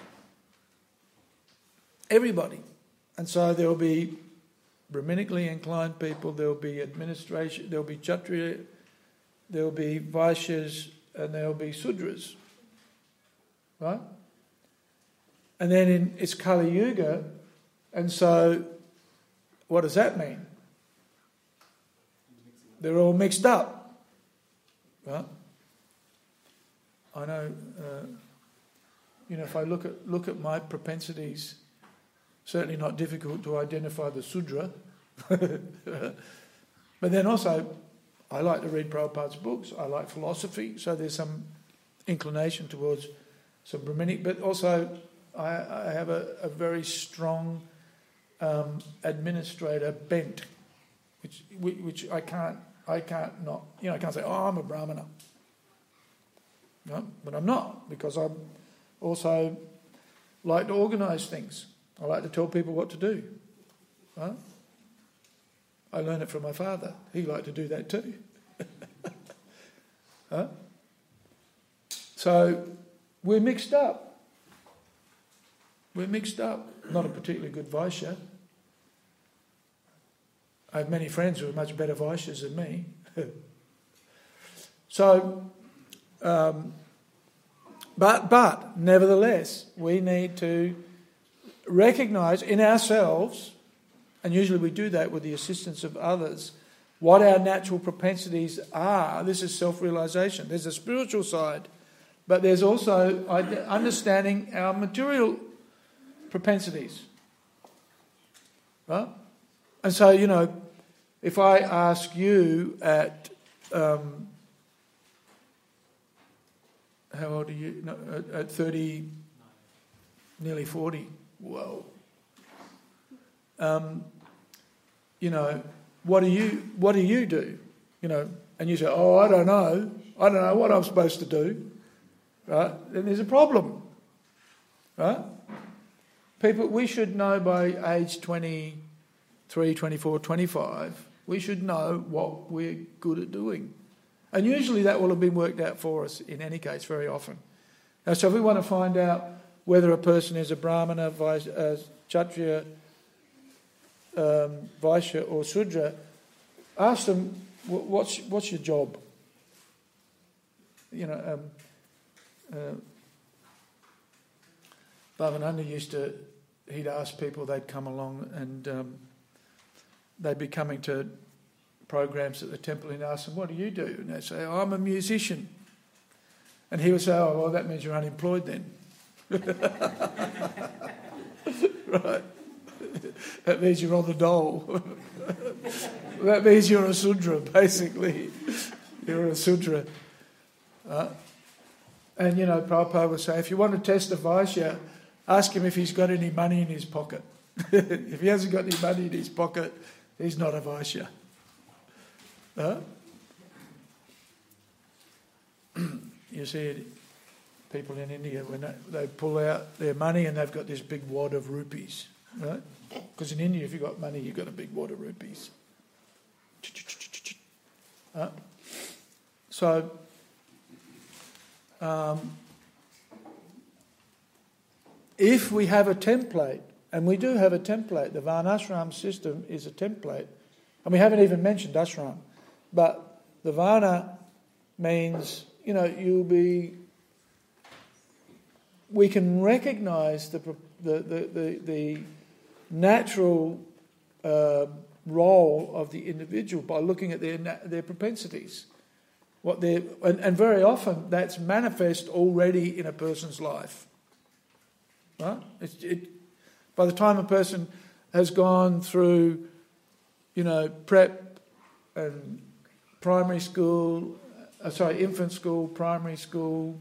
A: everybody. And so there will be Brahminically inclined people, there will be administration, there will be Kshatriya, there will be Vaishyas, and there will be Sudras. Right? And then it's Kali Yuga, and so what does that mean? They're all mixed up. Right? I know, if I look at my propensities Certainly not difficult to identify the Sudra. But then also, I like to read Prabhupada's books. I like philosophy, so there's some inclination towards some Brahminic. But also, I have a very strong administrator bent, which I can't not. I can't say, oh, I'm a Brahmana. No, but I'm not, because I also like to organise things. I like to tell people what to do. Right? I learned it from my father. He liked to do that too. Huh? So we're mixed up. We're mixed up. Not a particularly good Vaishya. I have many friends who are much better Vaishyas than me. So, but nevertheless, we need to recognise in ourselves, and usually we do that with the assistance of others, what our natural propensities are. This is self-realisation. There's a spiritual side, but there's also understanding our material propensities. Right? And so, if I ask you at, how old are you? No, at 30, nearly 40. Whoa. What do you do? And you say, oh, I don't know what I'm supposed to do. Right? Then there's a problem. Right? People, we should know by age 23, 24, 25, we should know what we're good at doing. And usually that will have been worked out for us in any case, very often. Now, so if we want to find out whether a person is a Brahmana, Kshatriya, Vaishya or Sudra, ask them, what's your job? Bhavananda he'd ask people, they'd come along and they'd be coming to programs at the temple and ask them, what do you do? And they'd say, oh, I'm a musician. And he would say, oh, well, that means you're unemployed then. Right. That means you're on the dole. That means you're a Sudra, basically. You're a Sudra. And, Prabhupada would say, if you want to test a Vaishya, ask him if he's got any money in his pocket. If he hasn't got any money in his pocket, he's not a Vaishya. You see people in India, when they pull out their money and they've got this big wad of rupees, right? Because in India, if you've got money, you've got a big wad of rupees. So, if we have a template, and we do have a template, the Varnashram system is a template, and we haven't even mentioned ashram, but the Varna means, we can recognise the natural role of the individual by looking at their propensities. And very often that's manifest already in a person's life. Right? By the time a person has gone through, prep and primary school, infant school, primary school,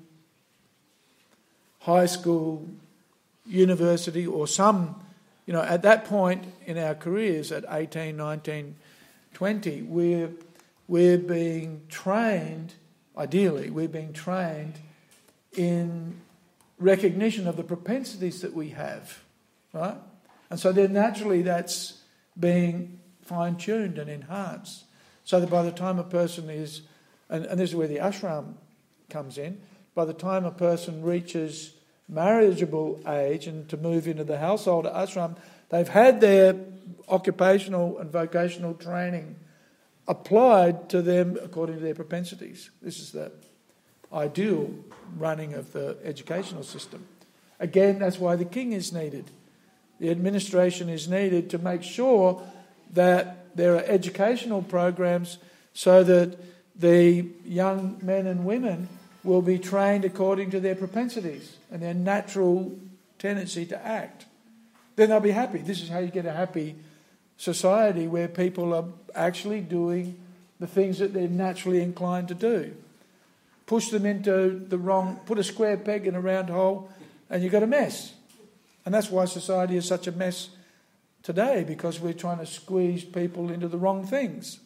A: high school, university, or some, at that point in our careers at 18, 19, 20, we're being trained, ideally, we're being trained in recognition of the propensities that we have, right? And so then naturally that's being fine-tuned and enhanced. So that by the time a person is, and this is where the ashram comes in, by the time a person reaches marriageable age and to move into the household ashram, they've had their occupational and vocational training applied to them according to their propensities. This is the ideal running of the educational system. Again, that's why the king is needed. The administration is needed to make sure that there are educational programs so that the young men and women will be trained according to their propensities and their natural tendency to act. then they'll be happy. This is how you get a happy society where people are actually doing the things that they're naturally inclined to do. Push them into the wrong, put a square peg in a round hole, and you've got a mess. And that's why society is such a mess today, because we're trying to squeeze people into the wrong things.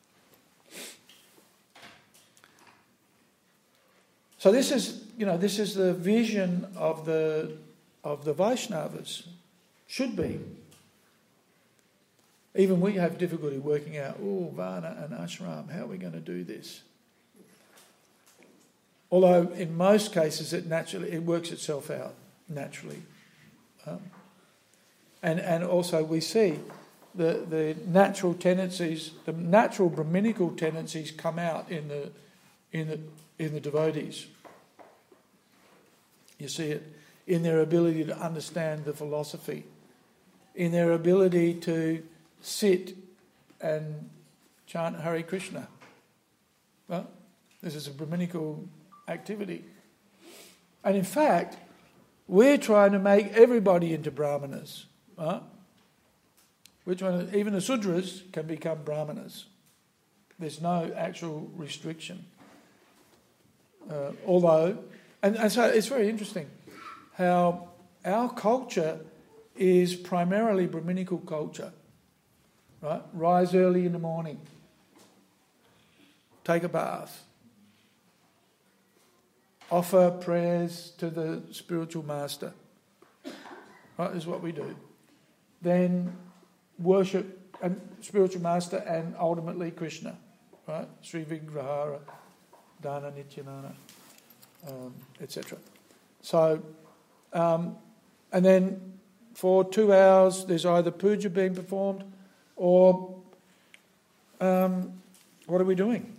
A: So this is the vision of the Vaishnavas. Should be. Even we have difficulty working out, Varna and Ashram, how are we going to do this? Although in most cases it works itself out naturally. And also we see the natural tendencies, the natural Brahminical tendencies come out in the devotees. You see it in their ability to understand the philosophy, in their ability to sit and chant Hare Krishna. Well, this is a Brahminical activity. And in fact, we're trying to make everybody into Brahmanas. Right? Even the Sudras can become Brahmanas. There's no actual restriction. And so it's very interesting how our culture is primarily Brahminical culture. Right? Rise early in the morning. Take a bath. Offer prayers to the spiritual master. Right? This is what we do. Then worship a spiritual master and ultimately Krishna. Right? Sri Vigrahara, Dana Nityanana, etc. So, and then for 2 hours there's either puja being performed or what are we doing?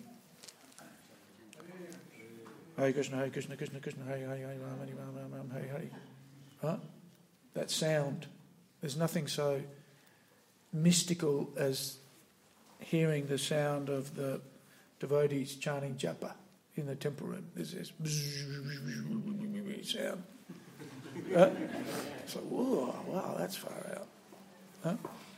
A: Hare Krishna, Krishna Krishna, Hare Hare, Hare Ram, Hare Ram, Ram Hare Hare. Right? That sound. There's nothing so mystical as hearing the sound of the devotees chanting japa in the temple room. There's this sound. It's like, whoa, wow, that's far out. Huh?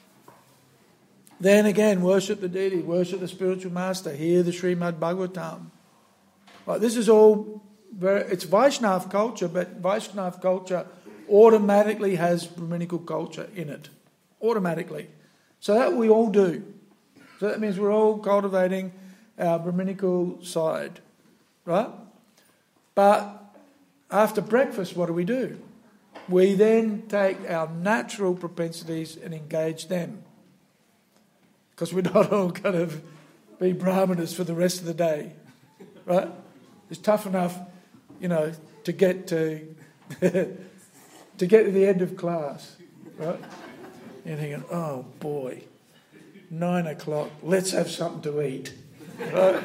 A: Then again, worship the deity, worship the spiritual master, hear the Srimad Bhagavatam. Right, this is all, it's Vaishnava culture, but Vaishnava culture automatically has Brahminical culture in it. Automatically. So that we all do. So that means we're all cultivating our Brahminical side. Right? But after breakfast, what do? We then take our natural propensities and engage them. Because we're not all going to be Brahmanas for the rest of the day. Right? It's tough enough, to get to to get to the end of class. Right? You're thinking, oh boy, 9 o'clock, let's have something to eat. Right?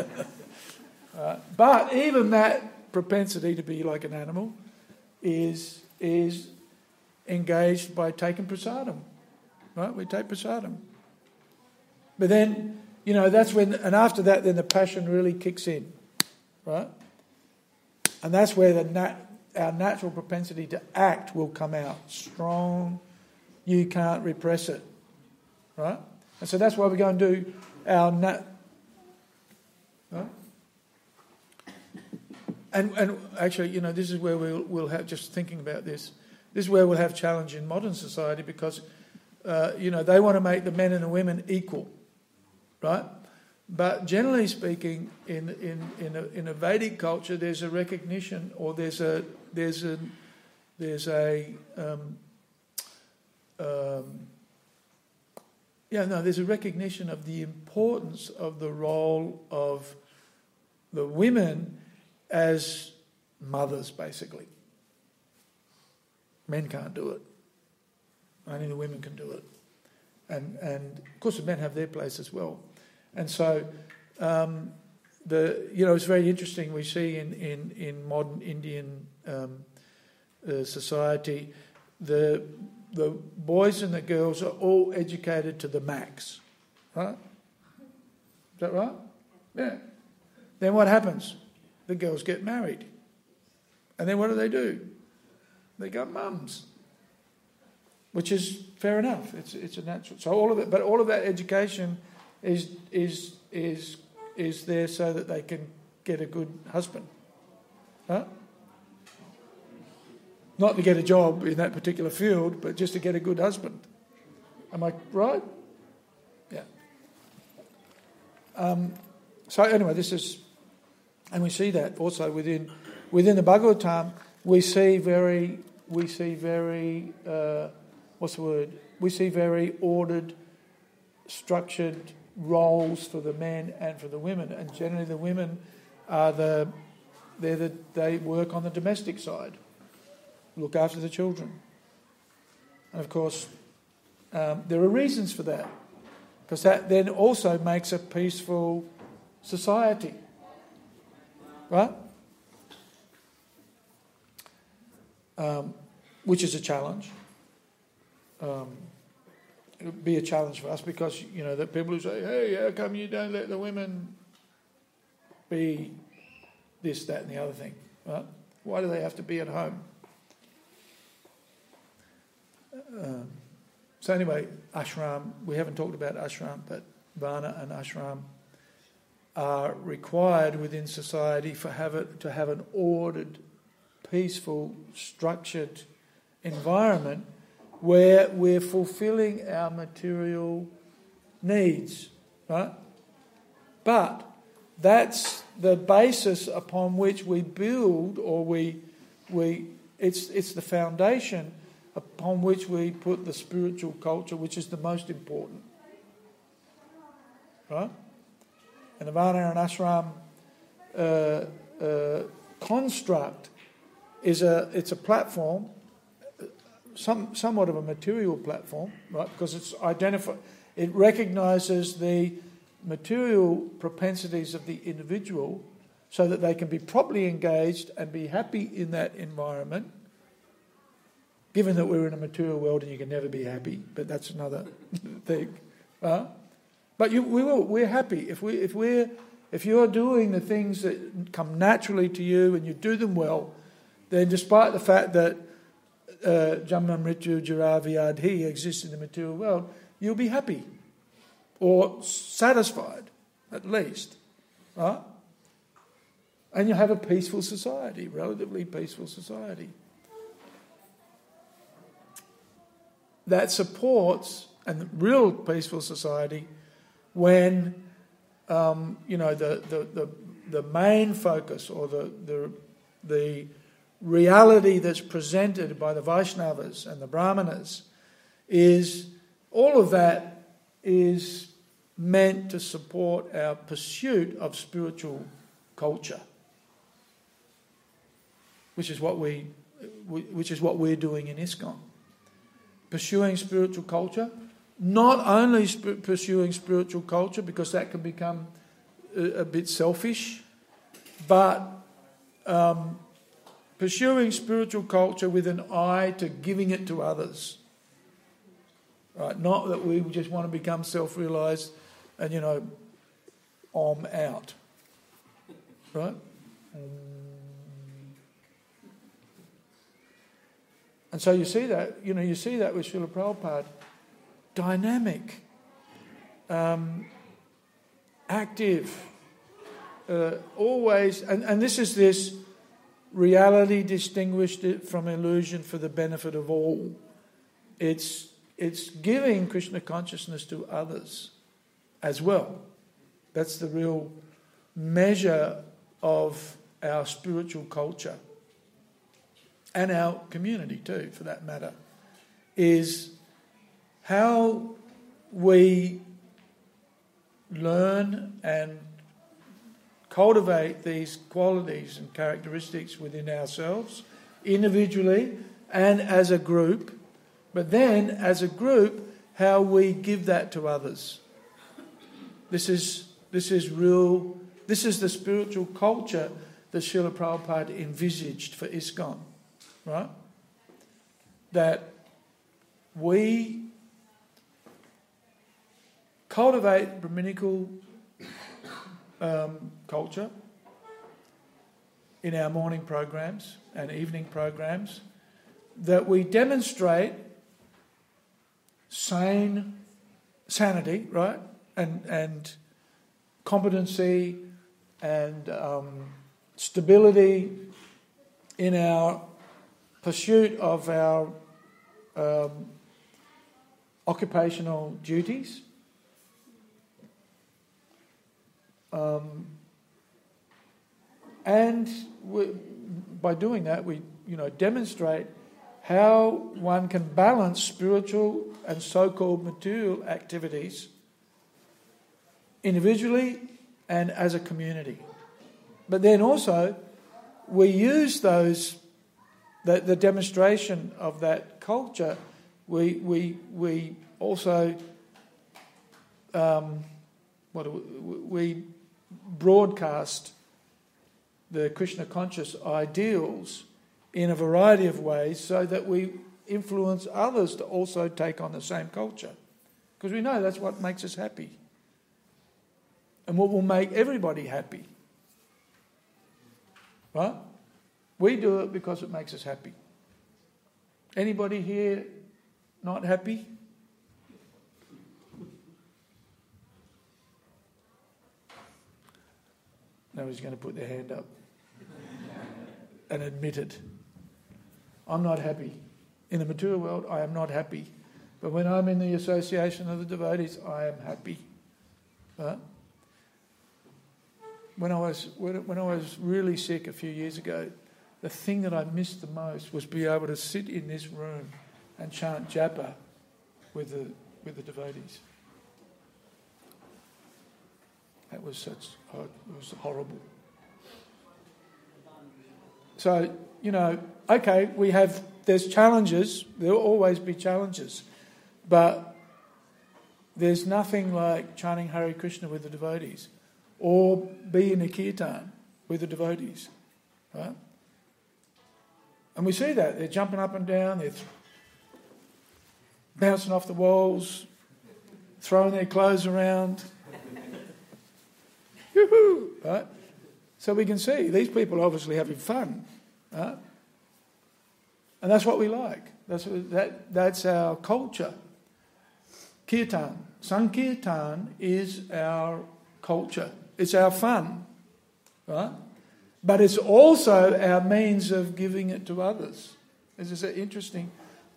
A: But even that propensity to be like an animal is engaged by taking prasadam. Right? We take prasadam. But then, that's when, and after that, then the passion really kicks in. Right? And that's where our natural propensity to act will come out. Strong. You can't repress it. Right? And so that's why we go and do our right? And actually, this is where we'll have, just thinking about this is where we'll have challenge in modern society because, they want to make the men and the women equal, right? But generally speaking, in a Vedic culture, there's a recognition, or there's a recognition of the importance of the role of the women as mothers, basically. Men can't do it. Only the women can do it. And of course the men have their place as well. And so it's very interesting we see in modern Indian society the boys and the girls are all educated to the max. Right? Is that right? Yeah. Then what happens? The girls get married. And then what do? They got mums. which is fair enough. It's a natural. So all of that education is there so that they can get a good husband, huh? Not to get a job in that particular field, but just to get a good husband. Am I right? Yeah. So anyway, this is, and we see that also within the Bhagavatam. We see very ordered, structured roles for the men and for the women, and generally the women are they work on the domestic side, look after the children, and of course there are reasons for that, because that then also makes a peaceful society, right? Which is a challenge. It'll be a challenge for us because, that people who say, hey, how come you don't let the women be this, that and the other thing, right? Why do they have to be at home? So anyway, ashram, we haven't talked about ashram, but Varna and ashram are required within society to have an ordered, peaceful, structured environment where we're fulfilling our material needs, right? But that's the basis upon which we build, or it's the foundation upon which we put the spiritual culture, which is the most important, right? And the Varna and ashram construct it's a platform, somewhat of a material platform, right? Because it recognises the material propensities of the individual, so that they can be properly engaged and be happy in that environment. Given that we're in a material world and you can never be happy, but that's another thing. But we're happy if you're doing the things that come naturally to you and you do them well. Then despite the fact that Janma Mrityu Jara Vyadhi exists in the material world, you'll be happy or satisfied, at least, right? And you have a peaceful society, relatively peaceful society. That supports a real peaceful society when the main focus, or the reality that's presented by the Vaishnavas and the Brahmanas, is all of that is meant to support our pursuit of spiritual culture, which is what we're doing in ISKCON. Pursuing spiritual culture, not only pursuing spiritual culture because that can become a bit selfish, but pursuing spiritual culture with an eye to giving it to others. Right? Not that we just want to become self-realised and, I'm out. Right? And so you see that with Srila Prabhupada. Dynamic, active, always, and this is this reality distinguished from illusion for the benefit of all. It's giving Krishna consciousness to others as well. That's the real measure of our spiritual culture, and our community too, for that matter, is how we learn and cultivate these qualities and characteristics within ourselves, individually and as a group, but then as a group, how we give that to others. This is the spiritual culture that Srila Prabhupada envisaged for ISKCON, right? That we cultivate Brahminical culture in our morning programs and evening programs, that we demonstrate sanity, right, and competency and stability in our pursuit of our occupational duties. And by doing that, we demonstrate how one can balance spiritual and so-called material activities individually and as a community. But then also, we use those, the demonstration of that culture, we also we broadcast the Krishna conscious ideals in a variety of ways so that we influence others to also take on the same culture. Because we know that's what makes us happy. And what will make everybody happy. Right? We do it because it makes us happy. Anybody here not happy? Nobody's going to put their hand up and admit it. I'm not happy. In the material world, I am not happy. But when I'm in the association of the devotees, I am happy. Right? When I was really sick a few years ago, the thing that I missed the most was be able to sit in this room and chant japa with the devotees. That was it was horrible. So, okay, there's challenges, there will always be challenges, but there's nothing like chanting Hare Krishna with the devotees or being a kirtan with the devotees, right? And we see that, they're jumping up and down, they're bouncing off the walls, throwing their clothes around. Yoo-hoo! Right? So we can see these people are obviously having fun, right? And that's what we like. That's our culture. Kirtan, Sankirtan is our culture. It's our fun, right? But it's also our means of giving it to others. This is interesting.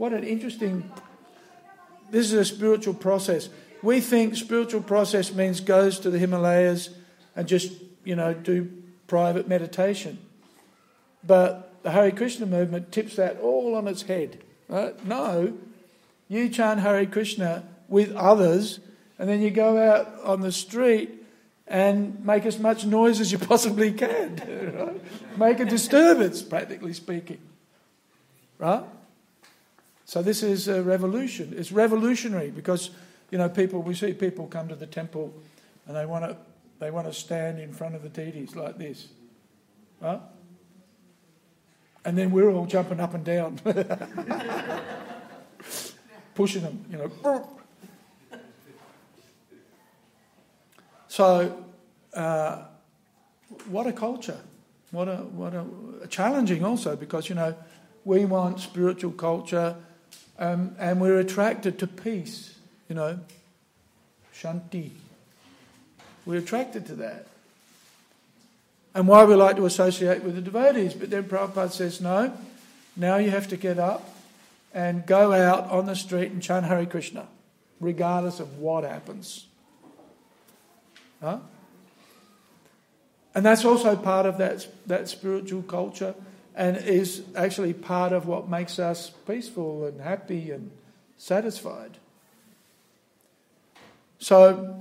A: This is a spiritual process. We think spiritual process means goes to the Himalayas and just, do private meditation. But the Hare Krishna movement tips that all on its head. Right? No, you chant Hare Krishna with others and then you go out on the street and make as much noise as you possibly can. Right? Make a disturbance, practically speaking. Right? So this is a revolution. It's revolutionary because, we see people come to the temple and they want to stand in front of the deities like this. Right? And then we're all jumping up and down. Pushing them, So, what a culture. What a challenging also because, we want spiritual culture and we're attracted to peace, Shanti. We're attracted to that. And why we like to associate with the devotees. But then Prabhupada says, no, now you have to get up and go out on the street and chant Hare Krishna, regardless of what happens. Huh? And that's also part of that spiritual culture and is actually part of what makes us peaceful and happy and satisfied. So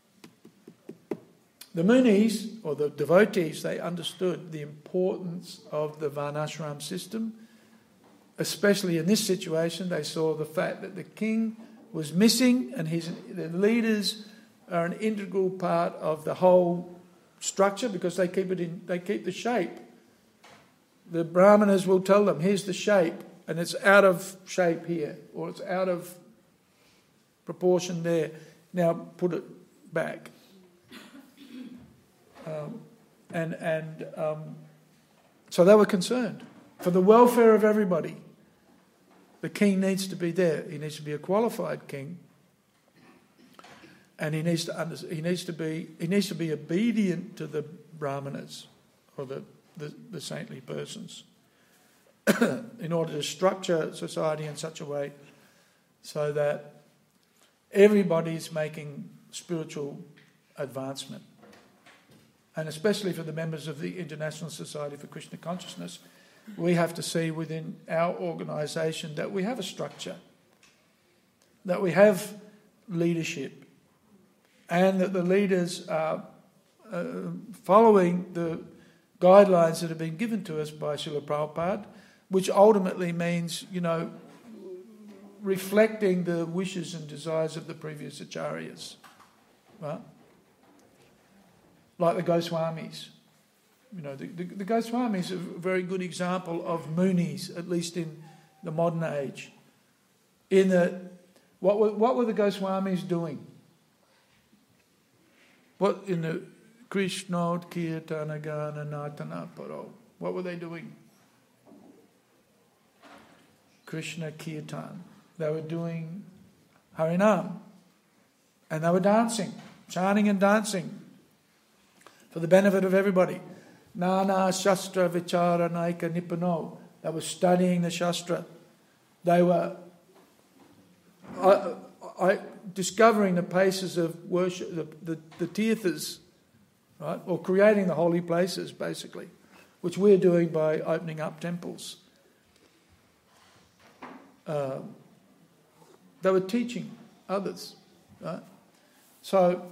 A: the munis, or the devotees, they understood the importance of the Varnashram system. Especially in this situation, they saw the fact that the king was missing and the leaders are an integral part of the whole structure because they keep the shape. The brahmanas will tell them, here's the shape, and it's out of shape here, or it's out of proportion there. Now put it back. So they were concerned for the welfare of everybody. The king needs to be there. He needs to be a qualified king, and he needs to be obedient to the brahmanas, or the saintly persons, in order to structure society in such a way so that everybody's making spiritual advancement. And especially for the members of the International Society for Krishna Consciousness, we have to see within our organisation that we have a structure, that we have leadership, and that the leaders are following the guidelines that have been given to us by Srila Prabhupada, which ultimately means, reflecting the wishes and desires of the previous acharyas. Right? Like the Goswamis. The Goswamis are a very good example of munis, at least in the modern age. In that, what were the Goswamis doing? What in the Krishna Kirtana Gana Natana Paro? What were they doing? Krishna Kirtan. They were doing Harinam. And they were dancing, chanting and dancing for the benefit of everybody. Nana Shastra Vichara Naika Nipano. They were studying the Shastra. They were discovering the places of worship, the tirthas, right? Or creating the holy places, basically, which we're doing by opening up temples. They were teaching others, right? So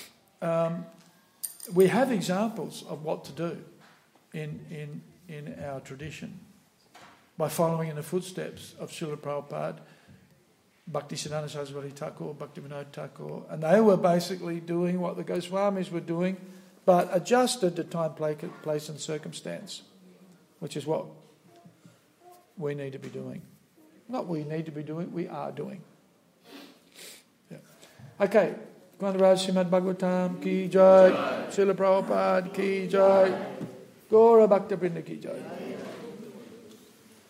A: we have examples of what to do in our tradition by following in the footsteps of Srila Prabhupada, Bhaktisiddhanta Saraswati Thakur, Bhaktivinoda Thakur, and they were basically doing what the Goswamis were doing, but adjusted to time, place and circumstance, which is what we need to be doing. Not we need to be doing, we are doing. Yeah. Okay. Grandaraj Srimad Bhagavatam ki jai, Srila Prabhupada ki jai, Gaura Bhakta Vrinda ki jai.